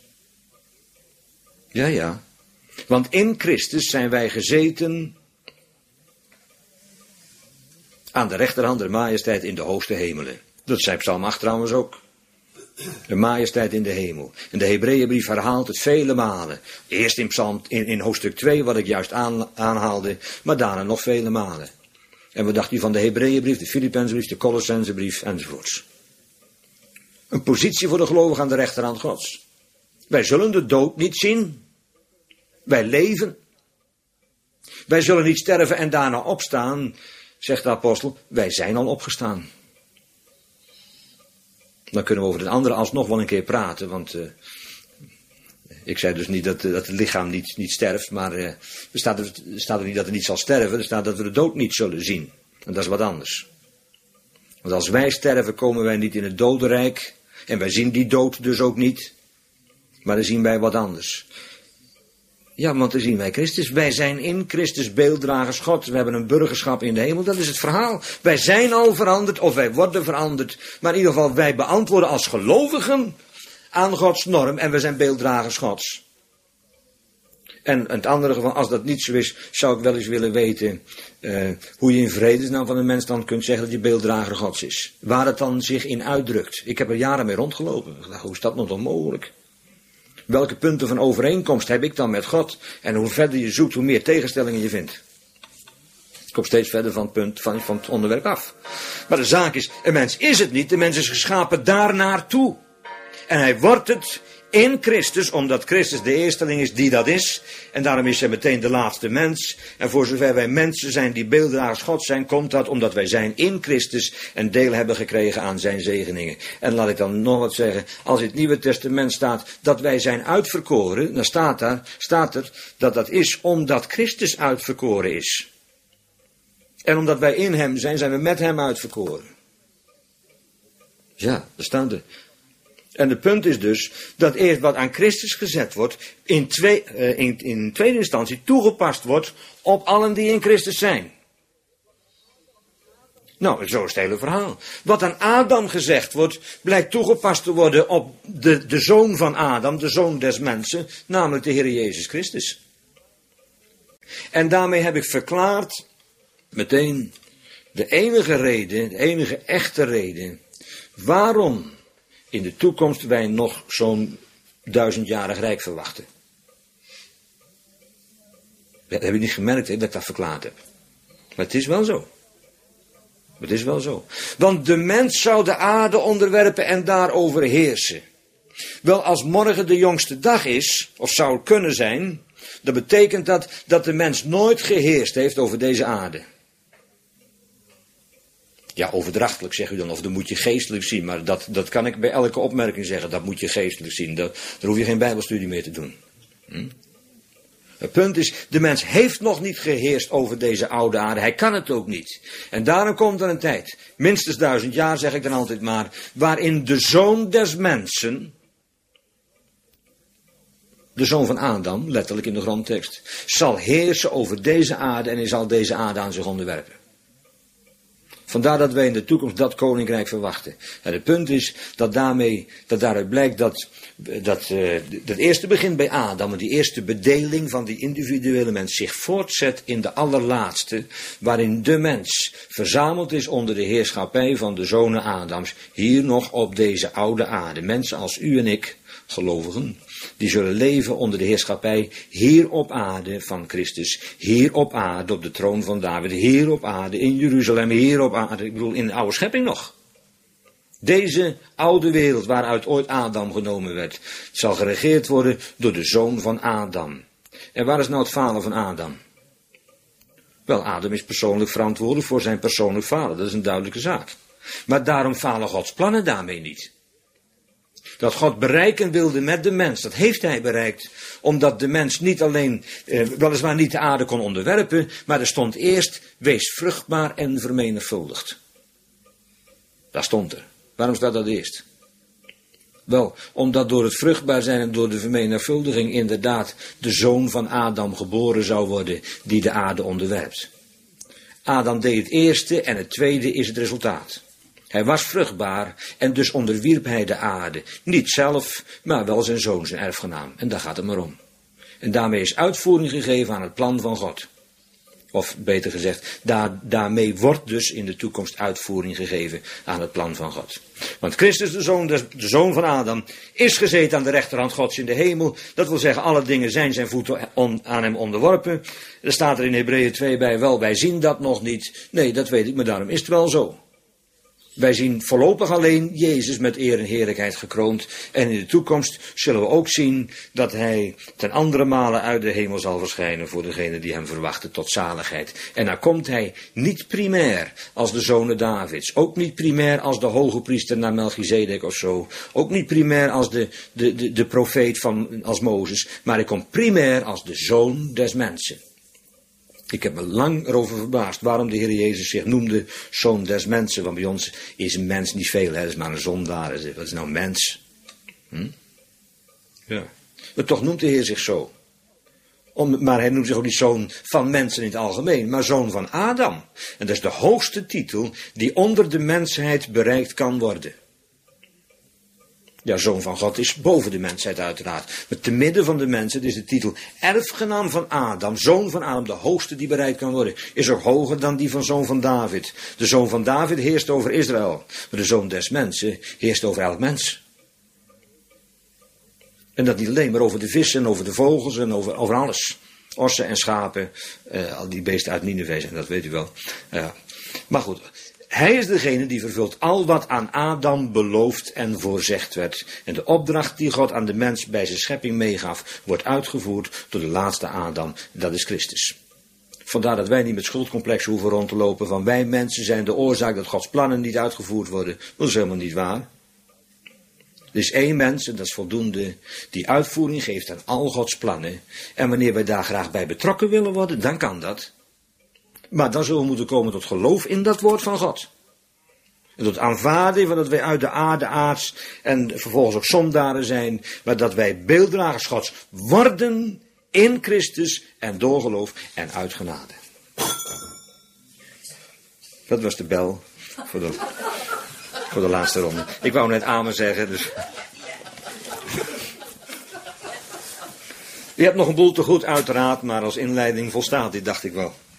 Ja. Want in Christus zijn wij gezeten aan de rechterhand der majesteit in de hoogste hemelen. Dat zei Psalm 8 trouwens ook. De majesteit in de hemel. En de Hebreeënbrief herhaalt het vele malen. Eerst in hoofdstuk 2 wat ik juist aanhaalde, maar daarna nog vele malen. En wat dacht u van de Hebreeënbrief, de Filippenzenbrief, de Colossensebrief enzovoorts. Een positie voor de gelovigen aan de rechterhand Gods. Wij zullen de dood niet zien. Wij leven. Wij zullen niet sterven en daarna opstaan, zegt de apostel. Wij zijn al opgestaan. Dan kunnen we over het andere alsnog wel een keer praten, want ik zei dus niet dat het lichaam niet sterft, maar er staat er niet dat het niet zal sterven, er staat dat we de dood niet zullen zien. En dat is wat anders. Want als wij sterven, komen wij niet in het dodenrijk, en wij zien die dood dus ook niet, maar dan zien wij wat anders. Ja, want dan zien wij Christus. Wij zijn in Christus beelddragers God. We hebben een burgerschap in de hemel. Dat is het verhaal. Wij zijn al veranderd of wij worden veranderd. Maar in ieder geval, wij beantwoorden als gelovigen aan Gods norm. En we zijn beelddragers Gods. En in het andere geval, als dat niet zo is, zou ik wel eens willen weten hoe je in vredesnaam van een mens dan kunt zeggen dat je beelddrager Gods is. Waar het dan zich in uitdrukt. Ik heb er jaren mee rondgelopen. Ik dacht, hoe is dat nog mogelijk? Welke punten van overeenkomst heb ik dan met God? En hoe verder je zoekt, hoe meer tegenstellingen je vindt. Ik kom steeds verder van het punt van het onderwerp af. Maar de zaak is, een mens is het niet. De mens is geschapen daarnaartoe. En hij wordt het in Christus, omdat Christus de eersteling is die dat is. En daarom is hij meteen de laatste mens. En voor zover wij mensen zijn die beelddragers God zijn, komt dat omdat wij zijn in Christus en deel hebben gekregen aan zijn zegeningen. En laat ik dan nog wat zeggen. Als in het Nieuwe Testament staat dat wij zijn uitverkoren, dan staat er dat dat is omdat Christus uitverkoren is. En omdat wij in hem zijn, zijn we met hem uitverkoren. Ja, dat staat er. En het punt is dus dat eerst wat aan Christus gezet wordt, in tweede instantie toegepast wordt op allen die in Christus zijn. Nou, zo is het hele verhaal. Wat aan Adam gezegd wordt, blijkt toegepast te worden op de zoon van Adam, de zoon des mensen, namelijk de Heer Jezus Christus. En daarmee heb ik verklaard, meteen, de enige echte reden, waarom in de toekomst wij nog zo'n 1000-jarig rijk verwachten. Dat heb je niet gemerkt dat ik dat verklaard heb. Maar het is wel zo. Het is wel zo. Want de mens zou de aarde onderwerpen en daarover heersen. Wel, als morgen de jongste dag is, of zou kunnen zijn, dan betekent dat de mens nooit geheerst heeft over deze aarde. Ja, overdrachtelijk zeg u dan, of dat moet je geestelijk zien. Maar dat kan ik bij elke opmerking zeggen, dat moet je geestelijk zien. Daar hoef je geen bijbelstudie mee te doen. Het punt is, de mens heeft nog niet geheerst over deze oude aarde. Hij kan het ook niet. En daarom komt er een tijd, minstens 1000 jaar zeg ik dan altijd maar, waarin de zoon des mensen, de zoon van Adam, letterlijk in de grondtekst, zal heersen over deze aarde en hij zal deze aarde aan zich onderwerpen. Vandaar dat wij in de toekomst dat koninkrijk verwachten. En het punt is dat daaruit blijkt dat eerste begint bij Adam, en die eerste bedeling van die individuele mens zich voortzet in de allerlaatste, waarin de mens verzameld is onder de heerschappij van de zonen Adams, hier nog op deze oude aarde. Mensen als u en ik, gelovigen, die zullen leven onder de heerschappij hier op aarde van Christus, hier op aarde op de troon van David, hier op aarde in Jeruzalem, hier op aarde, ik bedoel in de oude schepping nog. Deze oude wereld waaruit ooit Adam genomen werd, zal geregeerd worden door de zoon van Adam. En waar is nou het falen van Adam? Wel, Adam is persoonlijk verantwoordelijk voor zijn persoonlijk falen, dat is een duidelijke zaak. Maar daarom falen Gods plannen daarmee niet. Dat God bereiken wilde met de mens, dat heeft hij bereikt, omdat de mens niet alleen, weliswaar niet de aarde kon onderwerpen, maar er stond eerst, wees vruchtbaar en vermenigvuldigd. Daar stond er. Waarom staat dat eerst? Wel, omdat door het vruchtbaar zijn en door de vermenigvuldiging inderdaad de zoon van Adam geboren zou worden die de aarde onderwerpt. Adam deed het eerste en het tweede is het resultaat. Hij was vruchtbaar en dus onderwierp hij de aarde. Niet zelf, maar wel zijn zoon, zijn erfgenaam. En daar gaat het maar om. En daarmee is uitvoering gegeven aan het plan van God. Of beter gezegd, daarmee wordt dus in de toekomst uitvoering gegeven aan het plan van God. Want Christus, de zoon van Adam, is gezeten aan de rechterhand Gods in de hemel. Dat wil zeggen, alle dingen zijn voeten aan hem onderworpen. Er staat er in Hebreeën 2 bij, wel, wij zien dat nog niet. Nee, dat weet ik, maar daarom is het wel zo. Wij zien voorlopig alleen Jezus met eer en heerlijkheid gekroond. En in de toekomst zullen we ook zien dat hij ten andere male uit de hemel zal verschijnen voor degenen die hem verwachten tot zaligheid. En dan komt hij niet primair als de zonen Davids. Ook niet primair als de hoge priester naar Melchizedek of zo. Ook niet primair als de profeet als Mozes. Maar hij komt primair als de zoon des mensen. Ik heb me lang erover verbaasd waarom de Heer Jezus zich noemde zoon des mensen. Want bij ons is een mens niet veel, hè? Dat is maar een zondaar. Wat is nou mens? Ja. Maar toch noemt de Heer zich zo. Maar hij noemt zich ook niet zoon van mensen in het algemeen, maar zoon van Adam. En dat is de hoogste titel die onder de mensheid bereikt kan worden. Ja, zoon van God is boven de mensheid uiteraard. Maar te midden van de mensen is de titel erfgenaam van Adam, zoon van Adam, de hoogste die bereikt kan worden. Is ook hoger dan die van zoon van David. De zoon van David heerst over Israël. Maar de zoon des mensen heerst over elk mens. En dat niet alleen, maar over de vissen en over de vogels en over alles. Ossen en schapen, al die beesten uit Nineve zijn, dat weet u wel. Maar goed, hij is degene die vervult al wat aan Adam beloofd en voorzegd werd. En de opdracht die God aan de mens bij zijn schepping meegaf, wordt uitgevoerd door de laatste Adam, dat is Christus. Vandaar dat wij niet met schuldcomplexen hoeven rond te lopen van wij mensen zijn de oorzaak dat Gods plannen niet uitgevoerd worden. Dat is helemaal niet waar. Er is één mens, en dat is voldoende, die uitvoering geeft aan al Gods plannen. En wanneer wij daar graag bij betrokken willen worden, dan kan dat. Maar dan zullen we moeten komen tot geloof in dat woord van God. En tot aanvaarding van dat wij uit de aarde aards en vervolgens ook zondaren zijn. Maar dat wij beelddragers Gods worden in Christus en door geloof en uit genade. Dat was de bel voor de laatste ronde. Ik wou net amen zeggen, dus. Je hebt nog een boel te goed uiteraard, maar als inleiding volstaat dit, dacht ik wel.